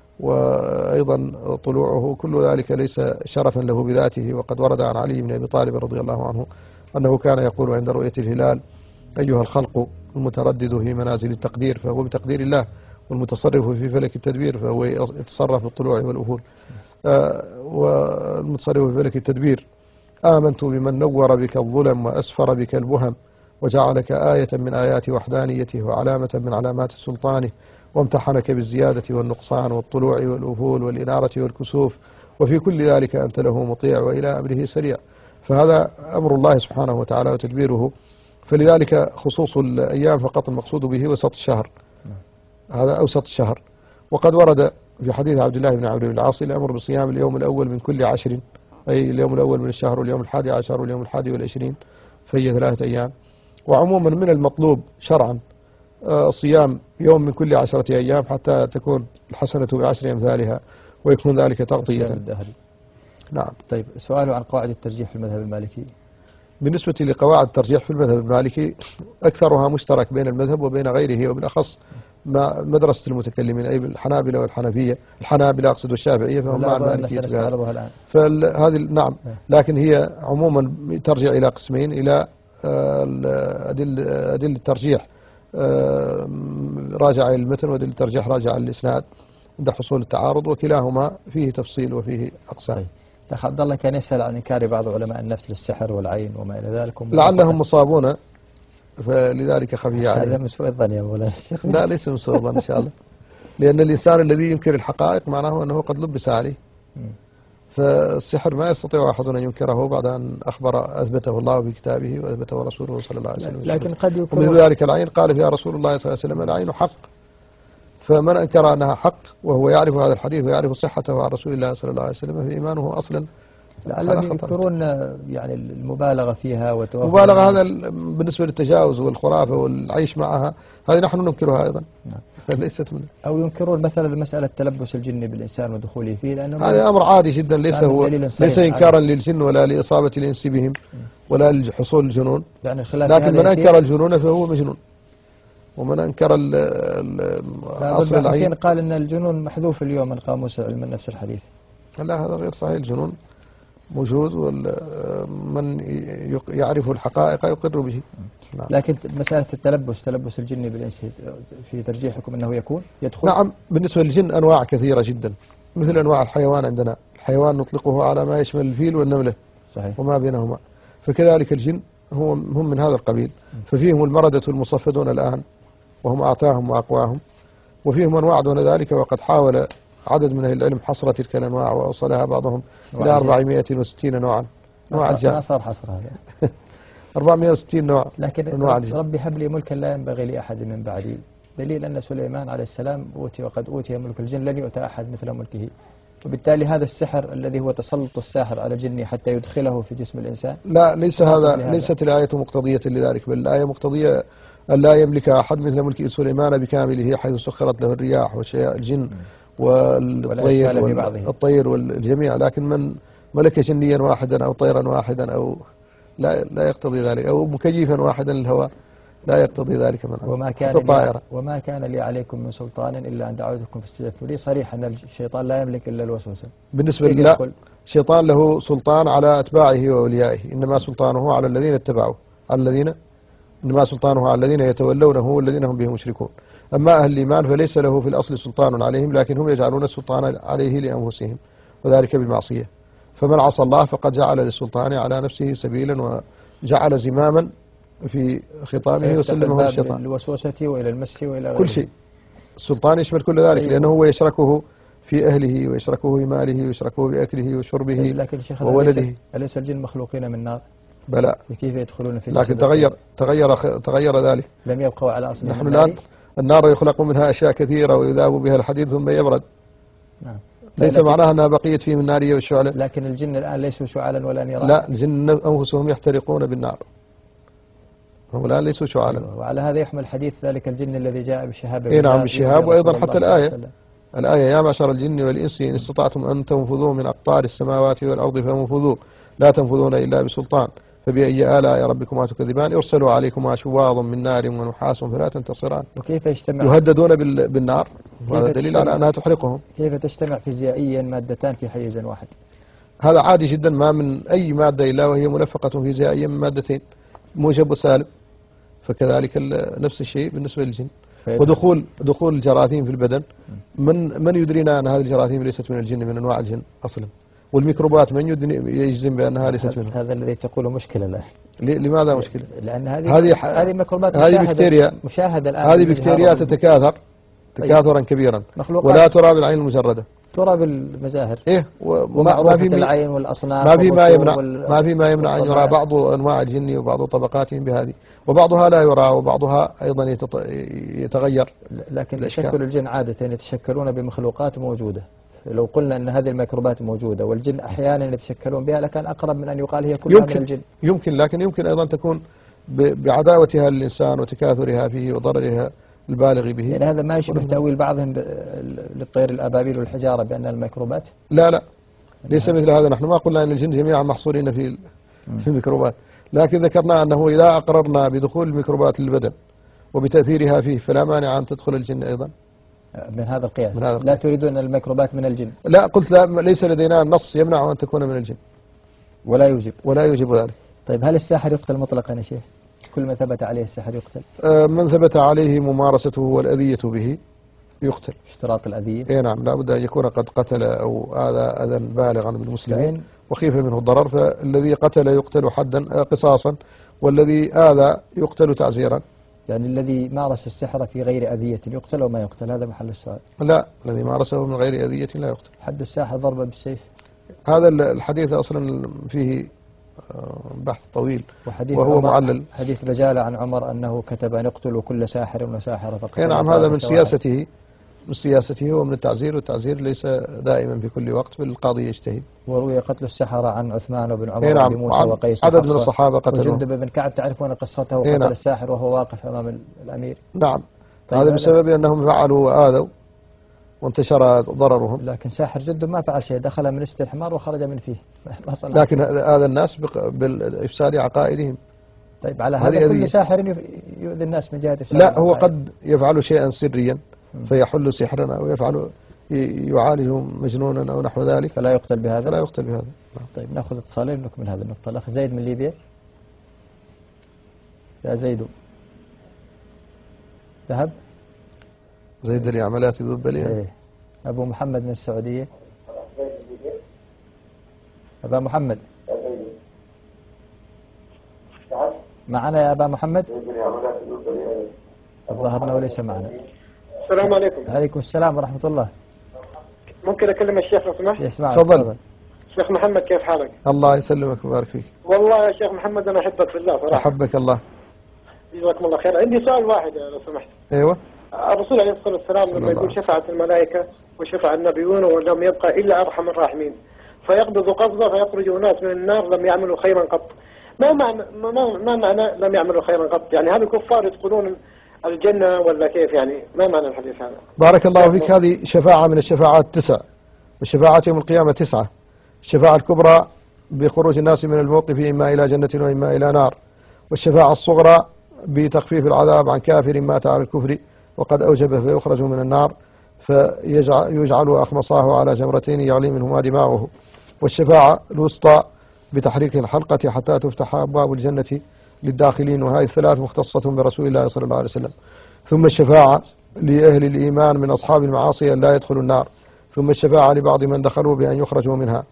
Speaker 2: وأيضا طلوعه كل ذلك ليس شرفا له بذاته. وقد ورد عن علي بن أبي طالب رضي الله عنه أنه كان يقول عند رؤية الهلال: أيها الخلق المتردد في منازل التقدير فهو بتقدير الله، والمتصرف في فلك التدبير فهو يتصرف بالطلوع والأفول. آه والمتصرف في فلك التدبير: آمنت بمن نور بك الظلم وأسفر بك البهم، وجعلك آية من آيات وحدانيته وعلامة من علامات سلطانه، وامتحنك بالزيادة والنقصان والطلوع والأفول والإنارة والكسوف، وفي كل ذلك أنت له مطيع وإلى أمره سريع. فهذا أمر الله سبحانه وتعالى وتدبيره. فلذلك خصوص الأيام فقط المقصود به وسط الشهر، هذا أوسط الشهر. وقد ورد في حديث عبد الله بن عمرو بن العاص الأمر بصيام اليوم الأول من كل عشر، أي اليوم الأول من الشهر واليوم الحادي عشر واليوم الحادي والعشرين، فهي ثلاثة أيام. وعموما من المطلوب شرعا صيام يوم من كل عشرة أيام حتى تكون الحسنة بعشر أمثالها، ويكون ذلك تغطية.
Speaker 1: نعم. طيب، سؤال عن قواعد الترجيح في المذهب المالكي.
Speaker 2: بالنسبة لقواعد الترجيح في المذهب المالكي أكثرها مشترك بين المذهب وبين غيره، وبالأخص مع مدرسة المتكلمين أي الحنابلة والحنفية، الحنابلة أقصد والشافعية، فهم مع المالكية.
Speaker 1: الآن
Speaker 2: فهذه نعم، لكن هي عموما ترجع إلى قسمين: إلى أدلة الترجيح راجع إلى المتن، وأدلة الترجيح راجع إلى الإسناد عند حصول التعارض، وكلاهما فيه تفصيل وفيه أقسام.
Speaker 1: طيب. الأخ عبد الله كان يسأل عن إنكار بعض علماء النفس للسحر والعين وما إلى ذلك،
Speaker 2: لعلهم مصابون فلذلك خفي عليهم.
Speaker 1: هذا من سوء الظن يا مولانا الشيخ.
Speaker 2: لا، ليس من سوء الظن إن شاء الله، لأن الإنسان الذي ينكر الحقائق معناه أنه قد لبس عليه. فالسحر ما يستطيع أحد أن ينكره بعد أن أخبر أثبته الله في كتابه وأثبته رسوله صلى الله عليه وسلم.
Speaker 1: لكن قد يكون
Speaker 2: ومن ذلك العين قال فيها رسول الله صلى الله عليه وسلم: العين حق. فمن أنكر أنها حق وهو يعرف هذا الحديث ويعرف صحته عن رسول الله صلى الله عليه وسلم فإيمانه أصلا.
Speaker 1: لعلهم ينكرون يعني المبالغة فيها وتوهم
Speaker 2: المبالغة، هذا بالنسبة للتجاوز والخرافة والعيش معها، هذه نحن ننكرها أيضا. نعم. فليست من
Speaker 1: أو ينكرون مثلا مسألة تلبس الجن بالإنسان ودخوله فيه، لأنه
Speaker 2: هذا أمر عادي جدا، ليس هو ليس إنكارا للجن ولا لإصابة الإنس بهم ولا لحصول الجنون،
Speaker 1: يعني
Speaker 2: لكن من أنكر الجنون فهو مجنون. ومن أنكر أصل العين
Speaker 1: قال إن الجنون محذوف اليوم من قاموس علم النفس الحديث.
Speaker 2: لا، هذا غير صحيح. الجنون موجود، ومن يعرف الحقائق يقر به.
Speaker 1: نعم. لكن مسألة التلبس تلبس الجن بالإنس في ترجيحكم أنه يكون يدخل؟
Speaker 2: نعم. بالنسبة للجن أنواع كثيرة جدا، مثل أنواع الحيوان عندنا، الحيوان نطلقه على ما يشمل الفيل والنملة. صحيح. وما بينهما، فكذلك الجن هو هم من هذا القبيل. ففيهم المردة المصفدون الآن وهم أعطاهم وأقواهم، وفيهم أنواع دون ذلك، وقد حاول عدد من أهل العلم حصر تلك الأنواع وأوصلها بعضهم إلى أربعمائة وستين نوعا.
Speaker 1: نوع الجن صار حصر هذا
Speaker 2: أربعمائة وستين نوع.
Speaker 1: لكن ربي هب لي ملكا لا ينبغي لأحد من بعدي، دليل أن سليمان عليه السلام أوتي وقد أوتي ملك الجن لن يؤتى أحد مثل ملكه. وبالتالي هذا السحر الذي هو تسلط الساحر على الجن حتى يدخله في جسم الإنسان،
Speaker 2: لا، ليس هذا ليست الآية مقتضية لذلك، بل الآية مقتضية أن لا يملك أحد مثل ملك سليمان بكامله، حيث سخرت له الرياح وشياء الجن والطير والطير والجميع. لكن من ملك جنيا واحدا أو طيرا واحدا أو لا لا يقتضي ذلك، أو مكيفا واحدا للهواء لا يقتضي ذلك من
Speaker 1: وما كان لي وما كان لي عليكم من سلطان إلا أن دعوتكم فاستجبتم لي. صريح أن الشيطان لا يملك إلا الوسوسة.
Speaker 2: بالنسبة لله الشيطان له سلطان على أتباعه وأوليائه، إنما سلطانه على الذين اتبعوه، على الذين إنما سلطانه على الذين يتولونه والذين هم به مشركون. أما أهل الإيمان فليس له في الأصل سلطان عليهم، لكن هم يجعلون السلطان عليه لأنفسهم، وذلك بالمعصية. فمن عصى الله فقد جعل للسلطان على نفسه سبيلا وجعل زماما في خطامه وسلمه للشيطان.
Speaker 1: الوسوسة وإلى المس وإلى
Speaker 2: كل شيء. السلطان يشمل كل ذلك. أيوه. لأنه هو يشركه في أهله ويشركه في ماله ويشركه بأكله وشربه
Speaker 1: لكن
Speaker 2: وولده.
Speaker 1: أليس الجن مخلوقين من نار؟
Speaker 2: بلى.
Speaker 1: كيف يدخلون في
Speaker 2: لكن تغير تغير تغير ذلك.
Speaker 1: لم يبقوا على أصل.
Speaker 2: نحن الآن النار يخلق منها أشياء كثيرة ويذاب بها الحديد ثم يبرد. نعم. ليس معناها أنها بقيت فيه من النارية والشعلة.
Speaker 1: لكن الجن الآن ليسوا شعالا ولا نيران.
Speaker 2: لا، الجن أنفسهم يحترقون بالنار. هم الآن ليسوا شعالا.
Speaker 1: وعلى هذا يحمل حديث ذلك الجن الذي جاء بشهاب.
Speaker 2: اي نعم، بالشهاب. وأيضا حتى الآية الآية يا معشر الجن والإنس إن استطعتم أن تنفذوا من أقطار السماوات والأرض فانفذوا لا تنفذون إلا بسلطان فبأي آلاء ربكما تكذبان يرسل عليكما شواظ من نار ونحاس فلا تنتصران.
Speaker 1: وكيف يجتمع
Speaker 2: يهددون بالنار وهذا دليل على أنها تحرقهم.
Speaker 1: كيف تجتمع فيزيائيا مادتان في حيز واحد؟
Speaker 2: هذا عادي جدا، ما من أي مادة إلا وهي ملفقة فيزيائيا من مادتين موجب وسالب، فكذلك نفس الشيء بالنسبة للجن. ودخول دخول الجراثيم في البدن، من من يدرينا أن هذه الجراثيم ليست من الجن، من أنواع الجن أصلا. والميكروبات من يجزم بأنها ليست منها؟
Speaker 1: هذا الذي تقوله مشكلة الآن.
Speaker 2: لماذا مشكلة؟
Speaker 1: لأن هذه هذه هذه ميكروبات
Speaker 2: هذه بكتيريا
Speaker 1: مشاهدة الآن.
Speaker 2: هذه بكتيريا تتكاثر تكاثرا كبيرا ولا ترى بالعين المجردة،
Speaker 1: ترى بالمجاهر.
Speaker 2: إيه،
Speaker 1: ومعروفة العين والأصناف.
Speaker 2: ما في ما يمنع ما في ما يمنع أن يرى بعض أنواع الجن وبعض طبقاتهم بهذه، وبعضها لا يرى وبعضها أيضا يتغير.
Speaker 1: لكن تشكل الجن عادة يتشكلون بمخلوقات موجودة. لو قلنا أن هذه الميكروبات موجودة والجن أحيانا يتشكلون بها لكان أقرب من أن يقال هي كلها من الجن.
Speaker 2: يمكن، لكن يمكن أيضا تكون بعداوتها للإنسان وتكاثرها فيه وضررها البالغ به.
Speaker 1: يعني هذا ما يشبه تأويل بعضهم للطير الأبابيل والحجارة بأن الميكروبات؟
Speaker 2: لا لا، ليس مثل هذا. نحن ما قلنا أن الجن جميعا محصورين في في الميكروبات، لكن ذكرنا أنه إذا أقررنا بدخول الميكروبات للبدن وبتأثيرها فيه فلا مانع أن تدخل الجن أيضا
Speaker 1: من هذا القياس.
Speaker 2: من هذا
Speaker 1: لا تريدون الميكروبات من الجن؟
Speaker 2: لا، قلت لا، ليس لدينا نص يمنع أن تكون من الجن
Speaker 1: ولا يوجب
Speaker 2: ولا يوجب ذلك.
Speaker 1: طيب هل الساحر يقتل مطلقا يا شيخ؟ كل من ثبت عليه السحر يقتل؟
Speaker 2: آه، من ثبت عليه ممارسته والأذية به يقتل.
Speaker 1: اشتراط الأذية؟
Speaker 2: اي نعم، لا بد أن يكون قد قتل أو آذى أذى بالغا بالمسلمين وخيف منه الضرر، فالذي قتل يقتل حدا قصاصا والذي آذى يقتل تعزيرا.
Speaker 1: يعني الذي مارس السحر في غير أذية يقتل وما يقتل؟ هذا محل السؤال.
Speaker 2: لا، الذي مارسه من غير أذية لا يقتل.
Speaker 1: حد الساحر ضربة بالسيف؟
Speaker 2: هذا الحديث أصلا فيه بحث طويل وهو معلل.
Speaker 1: حديث بجالة عن عمر أنه كتب أن يقتلوا كل ساحر وساحرة فقط.
Speaker 2: نعم، هذا من سياسته من سياسته ومن التعزير، والتعزير ليس دائما في كل وقت، بل القاضي يجتهد.
Speaker 1: وروي قتل السحرة عن عثمان وبن عمر
Speaker 2: نعم،
Speaker 1: وابن موسى وقيس
Speaker 2: عدد من الصحابة قتلوا.
Speaker 1: وجندب بن كعب تعرفون قصته وقتل
Speaker 2: نعم.
Speaker 1: الساحر وهو واقف أمام الأمير.
Speaker 2: نعم. طيب هذا بسبب أنهم فعلوا وآذوا وانتشر ضررهم.
Speaker 1: لكن ساحر جندب ما فعل شيء، دخل من است الحمار وخرج من فيه.
Speaker 2: لكن هذا الناس بالإفساد عقائدهم.
Speaker 1: طيب على هذا كل ساحر يؤذي الناس من جهة إفساد؟
Speaker 2: لا، هو قد يفعل شيئا سريا فيحل سحرا أو يفعل يعالج مجنونا أو نحو ذلك
Speaker 1: فلا يقتل بهذا.
Speaker 2: فلا يقتل بهذا.
Speaker 1: طيب نأخذ اتصالين نكمل هذه النقطة. الأخ زيد من ليبيا. يا زيد. ذهب
Speaker 2: زيد لي عمليات ذبلية.
Speaker 1: ايه. أبو محمد من السعودية. أبا محمد معنا يا أبا محمد؟ ظهرنا وليس معنا.
Speaker 5: السلام عليكم.
Speaker 1: عليكم السلام ورحمة الله.
Speaker 5: ممكن أكلم الشيخ لو سمحت؟
Speaker 1: يسمعك.
Speaker 2: تفضل.
Speaker 5: شيخ محمد كيف حالك؟
Speaker 2: الله يسلمك ويبارك فيك.
Speaker 5: والله يا شيخ محمد أنا أحبك في الله صراحة.
Speaker 2: أحبك الله.
Speaker 5: جزاكم الله خير. عندي سؤال واحد لو سمحت.
Speaker 2: أيوة.
Speaker 5: الرسول عليه الصلاة والسلام لما يقول شفعت الملائكة وشفع النبيون ولم يبقى إلا أرحم الراحمين، فيقبض قبضة فيخرج أناس من النار لم يعملوا خيرا قط. ما معنى ما, ما معنى لم يعملوا خيرا قط؟ يعني هل الكفار يدخلون الجنة ولا كيف يعني؟ ما معنى الحديث هذا؟
Speaker 2: بارك الله فيك. هذه شفاعة من الشفاعات التسع، والشفاعات يوم القيامة تسعة. الشفاعة الكبرى بخروج الناس من الموقف إما إلى جنة وإما إلى نار، والشفاعة الصغرى بتخفيف العذاب عن كافر مات على الكفر وقد أوجب فيخرج من النار فيجعل أخمصاه على جمرتين يغلي منهما دماغه، والشفاعة الوسطى بتحريك الحلقة حتى تفتح أبواب الجنة للداخلين، وهذه الثلاث مختصة برسول الله صلى الله عليه وسلم. ثم الشفاعة لأهل الإيمان من أصحاب المعاصي أن لا يدخلوا النار، ثم الشفاعة لبعض من دخلوا بأن يخرجوا منها،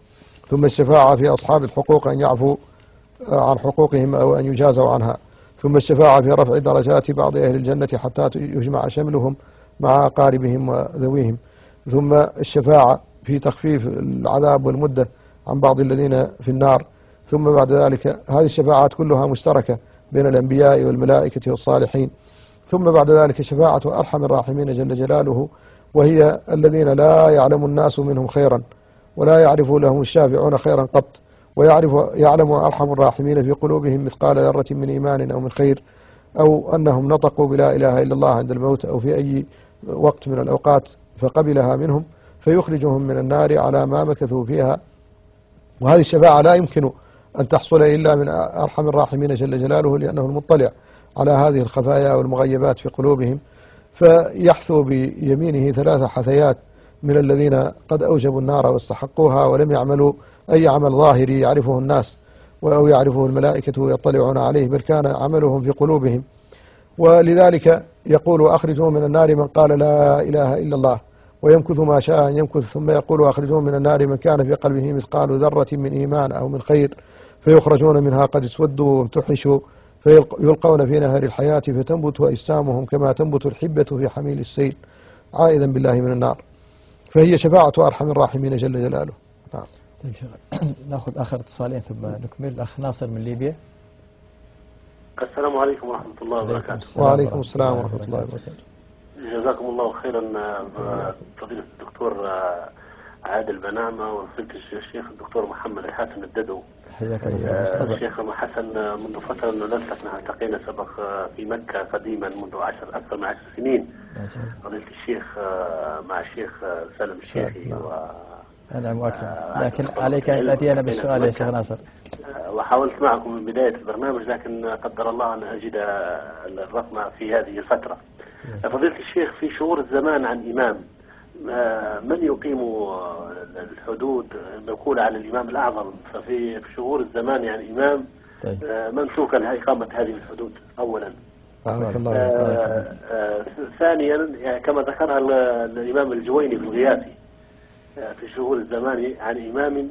Speaker 2: ثم الشفاعة في أصحاب الحقوق أن يعفوا عن حقوقهم أو أن يجازوا عنها، ثم الشفاعة في رفع درجات بعض أهل الجنة حتى يجمع شملهم مع أقاربهم وذويهم، ثم الشفاعة في تخفيف العذاب والمدة عن بعض الذين في النار، ثم بعد ذلك هذه الشفاعات كلها مشتركة بين الأنبياء والملائكة والصالحين، ثم بعد ذلك شفاعة أرحم الراحمين جل جلاله، وهي الذين لا يعلم الناس منهم خيرا ولا يعرف لهم الشافعون خيرا قط، ويعرف يعلم أرحم الراحمين في قلوبهم مثقال ذرة من إيمان أو من خير، أو أنهم نطقوا بلا إله إلا الله عند الموت أو في أي وقت من الأوقات فقبلها منهم فيخرجهم من النار على ما مكثوا فيها. وهذه الشفاعة لا يمكن أن تحصل إلا من أرحم الراحمين جل جلاله، لأنه المطلع على هذه الخفايا والمغيبات في قلوبهم، فيحثو بيمينه ثلاث حثيات من الذين قد أوجبوا النار واستحقوها ولم يعملوا أي عمل ظاهري يعرفه الناس أو يعرفه الملائكة ويطلعون عليه، بل كان عملهم في قلوبهم. ولذلك يقول أخرجوا من النار من قال لا إله إلا الله ويمكث ما شاء أن يمكث، ثم يقول أخرجوا من النار من كان في قلبه مثقال ذرة من إيمان أو من خير، فيخرجون منها قد اسودوا وامتحشوا فيلقون في نهر الحياة فتنبت أجسامهم كما تنبت الحبة في حميل السيل عائذا بالله من النار. فهي شفاعة أرحم الراحمين جل جلاله. نعم.
Speaker 1: طيب ناخذ آخر اتصالين ثم نكمل. الأخ ناصر من ليبيا.
Speaker 6: السلام عليكم ورحمة الله وبركاته.
Speaker 2: وعليكم السلام ورحمة الله وبركاته.
Speaker 6: جزاكم الله خيرا فضيلة الدكتور عادل بنعمة وفضيلة الشيخ الدكتور محمد الحسن الددو.
Speaker 1: حياك الله.
Speaker 6: الشيخ حسن منذ فترة نلتقينا التقينا سبق في مكة قديما منذ عشر أكثر من عشر سنين. فضيلة الشيخ مع الشيخ سالم الشيخي و
Speaker 1: نعم واكرم، لكن عليك أن تأتينا بالسؤال يا شيخ ناصر.
Speaker 6: وحاولت معكم من بداية البرنامج لكن قدر الله أن أجد الرقم في هذه الفترة. فضيلة الشيخ في شعور الزمان عن إمام من يقيم الحدود نقول على الإمام الأعظم، ففي شعور الزمان يعني إمام من توكل إقامة هذه الحدود أولا.
Speaker 2: بارك الله.
Speaker 6: آه آه ثانيا يعني كما ذكرها الإمام الجويني في الغياثي في شهور الزمان عن إمام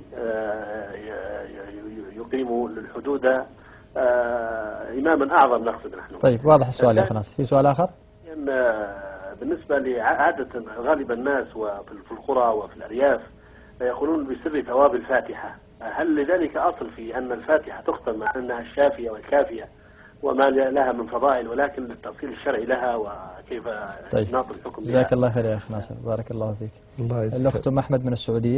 Speaker 6: يقيم للحدود إماما أعظم نقصد نحن.
Speaker 1: طيب واضح السؤال يا أخي ناصر. في سؤال آخر؟
Speaker 6: بالنسبة لعادة غالب الناس وفي القرى وفي الأرياف يقولون بسر ثواب الفاتحة، هل لذلك أصل في أن الفاتحة تختم مع أنها الشافية والكافية وما لها من فضائل، ولكن التفصيل الشرعي لها وكيف
Speaker 1: طيب.
Speaker 6: ناط الحكم
Speaker 1: جزاك الله خير يا أخي ناصر، بارك الله فيك.
Speaker 2: الله يجزاك.
Speaker 1: الأخت أم أحمد من السعودية.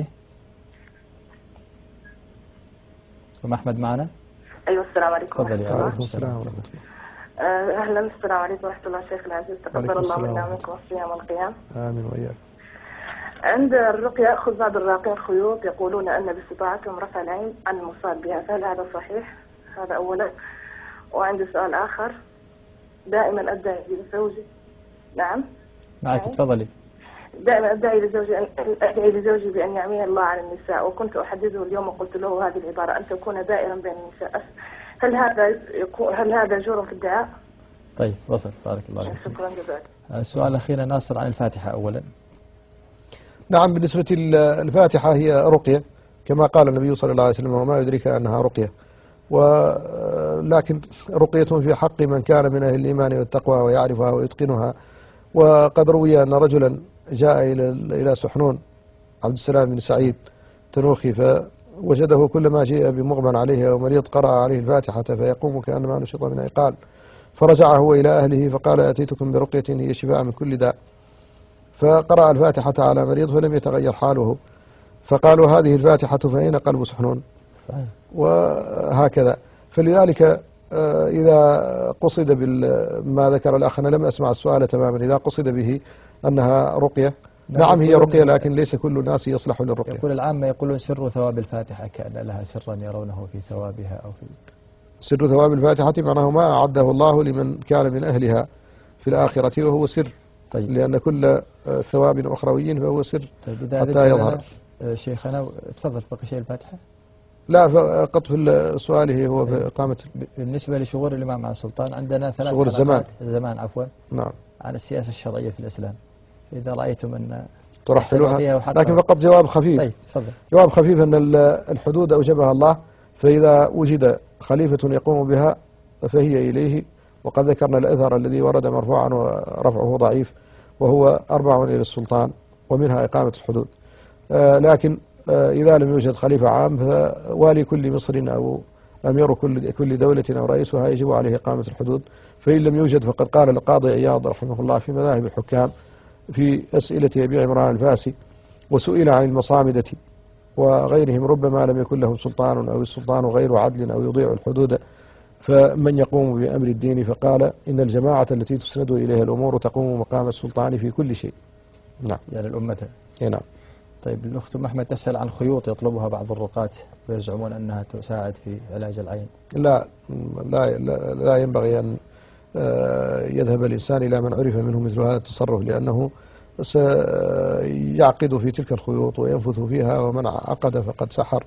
Speaker 1: أم أحمد معنا؟
Speaker 7: أيوة السلام عليكم.
Speaker 1: تفضل يا
Speaker 2: وعليكم السلام ورحمة الله.
Speaker 7: أهلا السلام عليكم ورحمة الله شيخ العزيز، تقبل الله منا ومنكم الصيام والقيام.
Speaker 2: آمين وإياك.
Speaker 7: عند الرقية يأخذ بعض الراقين خيوط يقولون أن باستطاعتهم رفع العين عن المصاب بها، فهل هذا صحيح؟ هذا أولا. وعندي سؤال آخر، دائما أدعي لزوجي. نعم
Speaker 1: معك تفضلي.
Speaker 7: دائما أدعي لزوجي أن أدعي لزوجي بأن يعميه الله على النساء، وكنت أحدده اليوم وقلت له هذه العبارة أن تكون دائرا بين النساء، هل هذا يكون هل هذا جرم في الدعاء؟
Speaker 1: طيب وصل، بارك الله فيك.
Speaker 7: شكرا جزاك.
Speaker 1: السؤال الأخير ناصر عن الفاتحة أولا.
Speaker 2: نعم، بالنسبة للفاتحة هي رقية كما قال النبي صلى الله عليه وسلم وما يدرك أنها رقية، ولكن رقية في حق من كان من أهل الإيمان والتقوى ويعرفها ويتقنها. وقد روي أن رجلا جاء إلى إلى سحنون عبد السلام بن سعيد تنوخي فوجده كلما جاء بمغمى عليه أو مريض قرأ عليه الفاتحة فيقوم كأنما نشط من عقال، فرجع هو إلى أهله فقال أتيتكم برقية هي شفاء من كل داء، فقرأ الفاتحة على مريض فلم يتغير حاله، فقالوا هذه الفاتحة فأين قلب سحنون؟ وهكذا. فلذلك إذا قصد بما ذكر الأخ، أنا لم أسمع السؤال تماما، إذا قصد به أنها رقية، نعم هي رقية لكن ليس كل الناس يصلح للرقية.
Speaker 1: يقول العامة يقولون سر ثواب الفاتحة كأن لها سرا يرونه في ثوابها أو في
Speaker 2: سر ثواب الفاتحة معناه ما أعده الله لمن كان من أهلها في الآخرة وهو سر. طيب. لأن كل ثواب أخروي فهو سر.
Speaker 1: طيب إذا
Speaker 2: حتى يظهر.
Speaker 1: شيخنا تفضل بقي شيء الفاتحة.
Speaker 2: لا فقط في سؤاله هو في إقامة.
Speaker 1: بالنسبة لشغور الإمام عن السلطان عندنا ثلاث
Speaker 2: شغور الزمان
Speaker 1: الزمان عفوا
Speaker 2: نعم
Speaker 1: عن السياسة الشرعية في الإسلام. إذا رأيتم أن
Speaker 2: ترحلها، لكن فقط جواب خفيف.
Speaker 1: طيب تفضل.
Speaker 2: جواب خفيف أن الحدود أوجبها الله، فإذا وجد خليفة يقوم بها فهي إليه. وقد ذكرنا الأثر الذي ورد مرفوعا ورفعه ضعيف، وهو أربع إلى السلطان ومنها إقامة الحدود. آه لكن آه إذا لم يوجد خليفة عام فوالي كل مصر أو أمير كل كل دولة أو رئيسها يجب عليه إقامة الحدود. فإن لم يوجد فقد قال القاضي عياض رحمه الله في مذاهب الحكام في أسئلة أبي عمران الفاسي، وسئل عن المصامدة وغيرهم ربما لم يكن لهم سلطان أو السلطان غير عدل أو يضيع الحدود، فمن يقوم بأمر الدين؟ فقال إن الجماعة التي تسند إليها الأمور تقوم مقام السلطان في كل شيء. نعم.
Speaker 1: يعني الأمة.
Speaker 2: نعم.
Speaker 1: طيب الأخت أم أحمد تسأل عن خيوط يطلبها بعض الرقاة ويزعمون أنها تساعد في علاج العين.
Speaker 2: لا لا لا, لا ينبغي أن يذهب الإنسان إلى من عرف منه مثل هذا التصرف، لأنه سيعقد في تلك الخيوط وينفث فيها، ومن عقد فقد سحر.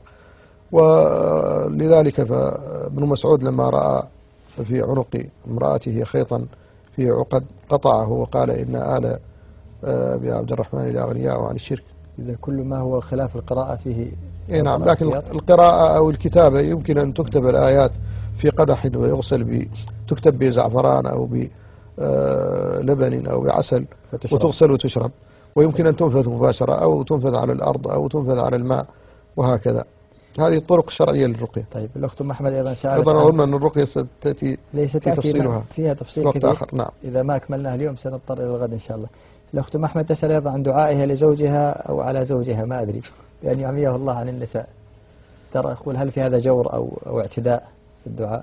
Speaker 2: ولذلك فابن مسعود لما رأى في عنق امرأته خيطا فيه عقد قطعه وقال إن آل أبي عبد الرحمن الأغنياء عن الشرك.
Speaker 1: إذا كل ما هو خلاف القراءة فيه.
Speaker 2: إيه نعم، لكن القراءة أو الكتابة يمكن أن تكتب الآيات في قدح ويغسل ب تكتب بزعفران أو بلبن أو بعسل وتغسل وتشرب، ويمكن أن تنفذ مباشرة أو تنفذ على الأرض أو تنفذ على الماء وهكذا. هذه الطرق الشرعية للرقية.
Speaker 1: طيب الأخت أم أحمد أيضا سألت
Speaker 2: أيضا قلنا أن الرقية ستأتي
Speaker 1: ليست
Speaker 2: في تفصيلها
Speaker 1: فيها تفصيل
Speaker 2: وقت
Speaker 1: كثير.
Speaker 2: آخر. نعم.
Speaker 1: إذا ما أكملناها اليوم سنضطر إلى الغد إن شاء الله. الأخت أم أحمد تسأل أيضا عن دعائها لزوجها أو على زوجها، ما أدري، بأن يعميه الله عن النساء. ترى أقول هل في هذا جور أو أو اعتداء في الدعاء؟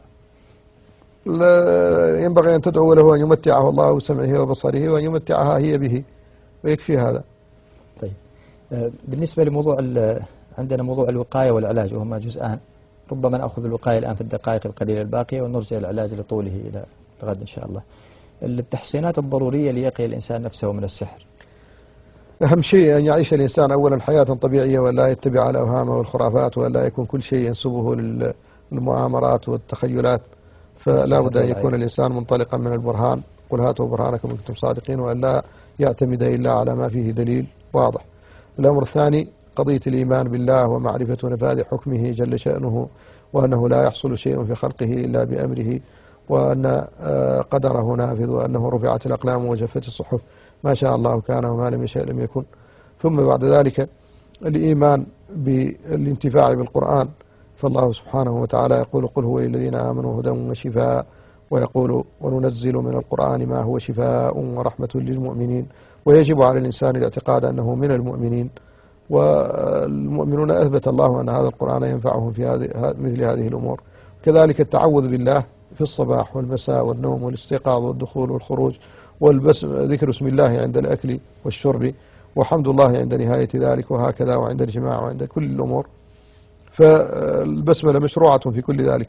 Speaker 2: لا، ينبغي أن تدعو له أن يمتعه الله بسمعه وبصره وأن يمتعها هي به، ويكفي هذا.
Speaker 1: طيب بالنسبة لموضوع عندنا موضوع الوقاية والعلاج وهما جزءان، ربما نأخذ الوقاية الآن في الدقائق القليلة الباقية ونرجع العلاج لطوله إلى الغد إن شاء الله. التحصينات الضرورية ليقي الإنسان نفسه من السحر.
Speaker 2: أهم شيء أن يعيش الإنسان أولا حياة طبيعية، ولا يتبع الأوهام والخرافات، ولا يكون كل شيء ينسبه للمؤامرات والتخيلات. فلا بد أن يكون الإنسان منطلقا من البرهان، قل هاتوا برهانكم إن كنتم صادقين، وأن لا يعتمد إلا على ما فيه دليل واضح. الأمر الثاني قضية الإيمان بالله ومعرفة نفاذ حكمه جل شأنه، وأنه لا يحصل شيء في خلقه إلا بأمره، وأن قدره نافذ، وأنه رفعت الأقلام وجفت الصحف، ما شاء الله كان وما لم يشاء لم يكن. ثم بعد ذلك الإيمان بالانتفاع بالقرآن، فالله سبحانه وتعالى يقول قل هو للذين آمنوا هدى وشفاء، ويقول وننزل من القرآن ما هو شفاء ورحمة للمؤمنين، ويجب على الإنسان الاعتقاد أنه من المؤمنين، والمؤمنون أثبت الله أن هذا القرآن ينفعهم في هذه مثل هذه الأمور. كذلك التعوذ بالله في الصباح والمساء والنوم والاستيقاظ والدخول والخروج، وذكر اسم الله عند الأكل والشرب، وحمد الله عند نهاية ذلك، وهكذا وعند الجماع وعند كل الأمور. فالبسملة مشروعة في كل ذلك،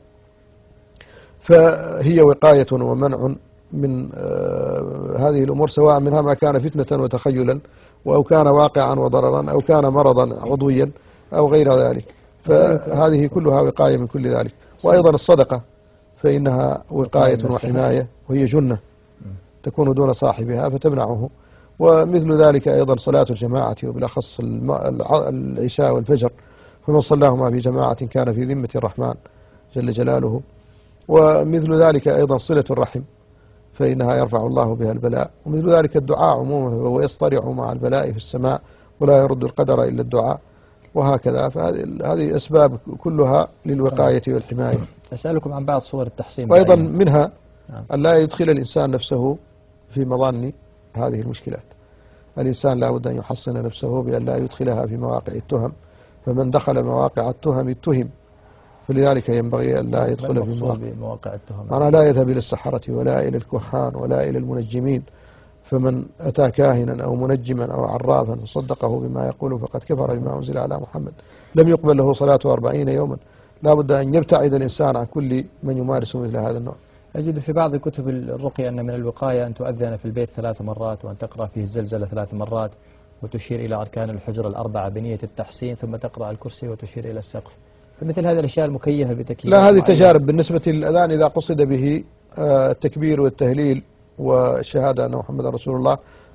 Speaker 2: فهي وقاية ومنع من هذه الأمور، سواء منها ما كان فتنة وتخيلا، أو كان واقعا وضررا، أو كان مرضا عضويا أو غير ذلك، فهذه كلها وقاية من كل ذلك. وأيضا الصدقة فإنها وقاية وحماية، وهي جنة تكون دون صاحبها فتمنعه. ومثل ذلك أيضا صلاة الجماعة، وبالأخص العشاء والفجر، فمن صلاهما في جماعة كان في ذمة الرحمن جل جلاله. ومثل ذلك أيضا صلة الرحم، فإنها يرفع الله بها البلاء. ومثل ذلك الدعاء عموما، وهو يصطرع مع البلاء في السماء، ولا يرد القدر إلا الدعاء، وهكذا. فهذه أسباب كلها للوقاية والحماية.
Speaker 1: أسألكم عن بعض صور التحصين،
Speaker 2: وأيضا منها أن لا يدخل الإنسان نفسه في مظان هذه المشكلات. الإنسان لا بد أن يحصن نفسه بأن لا يدخلها في مواقع التهم، فمن دخل مواقع التهم اتهم، فلذلك ينبغي أن لا يدخل في
Speaker 1: مواقع التهم.
Speaker 2: أنا لا يذهب إلى السحرة ولا إلى الكهان ولا إلى المنجمين، فمن أتى كاهنا أو منجما أو عرافا وصدقه بما يقول فقد كفر بما أنزل على محمد، لم يقبل له صلاة أربعين يوما. لا بد أن يبتعد الإنسان عن كل من يمارس مثل هذا النوع.
Speaker 1: أجد في بعض كتب الرقية أن من الوقاية أن تؤذن في البيت ثلاث مرات، وأن تقرأ فيه الزلزلة ثلاث مرات، وتشير إلى أركان الحجرة الأربعة بنية التحصين، ثم تقرأ الكرسي وتشير إلى السقف. فمثل هذه الأشياء المكيفة بتكييف.
Speaker 2: لا، هذه تجارب. بالنسبة للأذان إذا قصد به التكبير والتهليل والشهادة أن محمد رسول الله،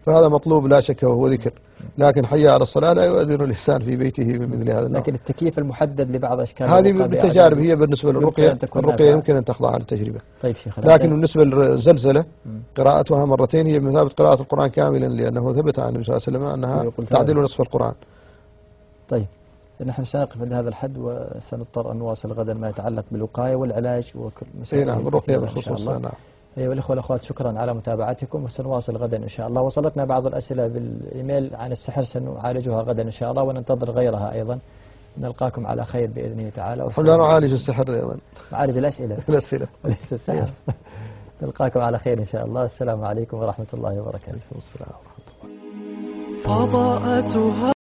Speaker 2: فهذا مطلوب لا شك وهو ذكر، لكن حي على الصلاة لا يؤذن الإنسان في بيته من مثل هذا النوع.
Speaker 1: لكن التكييف المحدد لبعض أشكال
Speaker 2: هذه بالتجارب هي بالنسبة للرقية، الرقية يمكن أن تخضع للتجربة.
Speaker 1: طيب شيخ،
Speaker 2: لكن بالنسبة للزلزلة قراءتها مرتين هي بمثابة قراءة القرآن كاملا، لأنه ثبت عن النبي صلى الله عليه وسلم أنها تعدل نصف القرآن.
Speaker 1: طيب نحن سنقف عند هذا الحد، وسنضطر أن نواصل غدا ما يتعلق بالوقاية والعلاج وكل مسائل.
Speaker 2: نعم، الرقية بالخصوص. نعم.
Speaker 1: أيها الأخوة والأخوات، شكرا على متابعتكم، وسنواصل غدا إن شاء الله. وصلتنا بعض الأسئلة بالإيميل عن السحر، سنعالجها غدا إن شاء الله، وننتظر غيرها أيضا. نلقاكم على خير بإذنه تعالى.
Speaker 2: لا نعالج السحر أيضا،
Speaker 1: نعالج الأسئلة
Speaker 2: الأسئلة
Speaker 1: وليس السحر. نلقاكم على خير إن شاء الله. السلام عليكم ورحمة الله وبركاته.
Speaker 2: السلام ورحمة الله. فضاءتها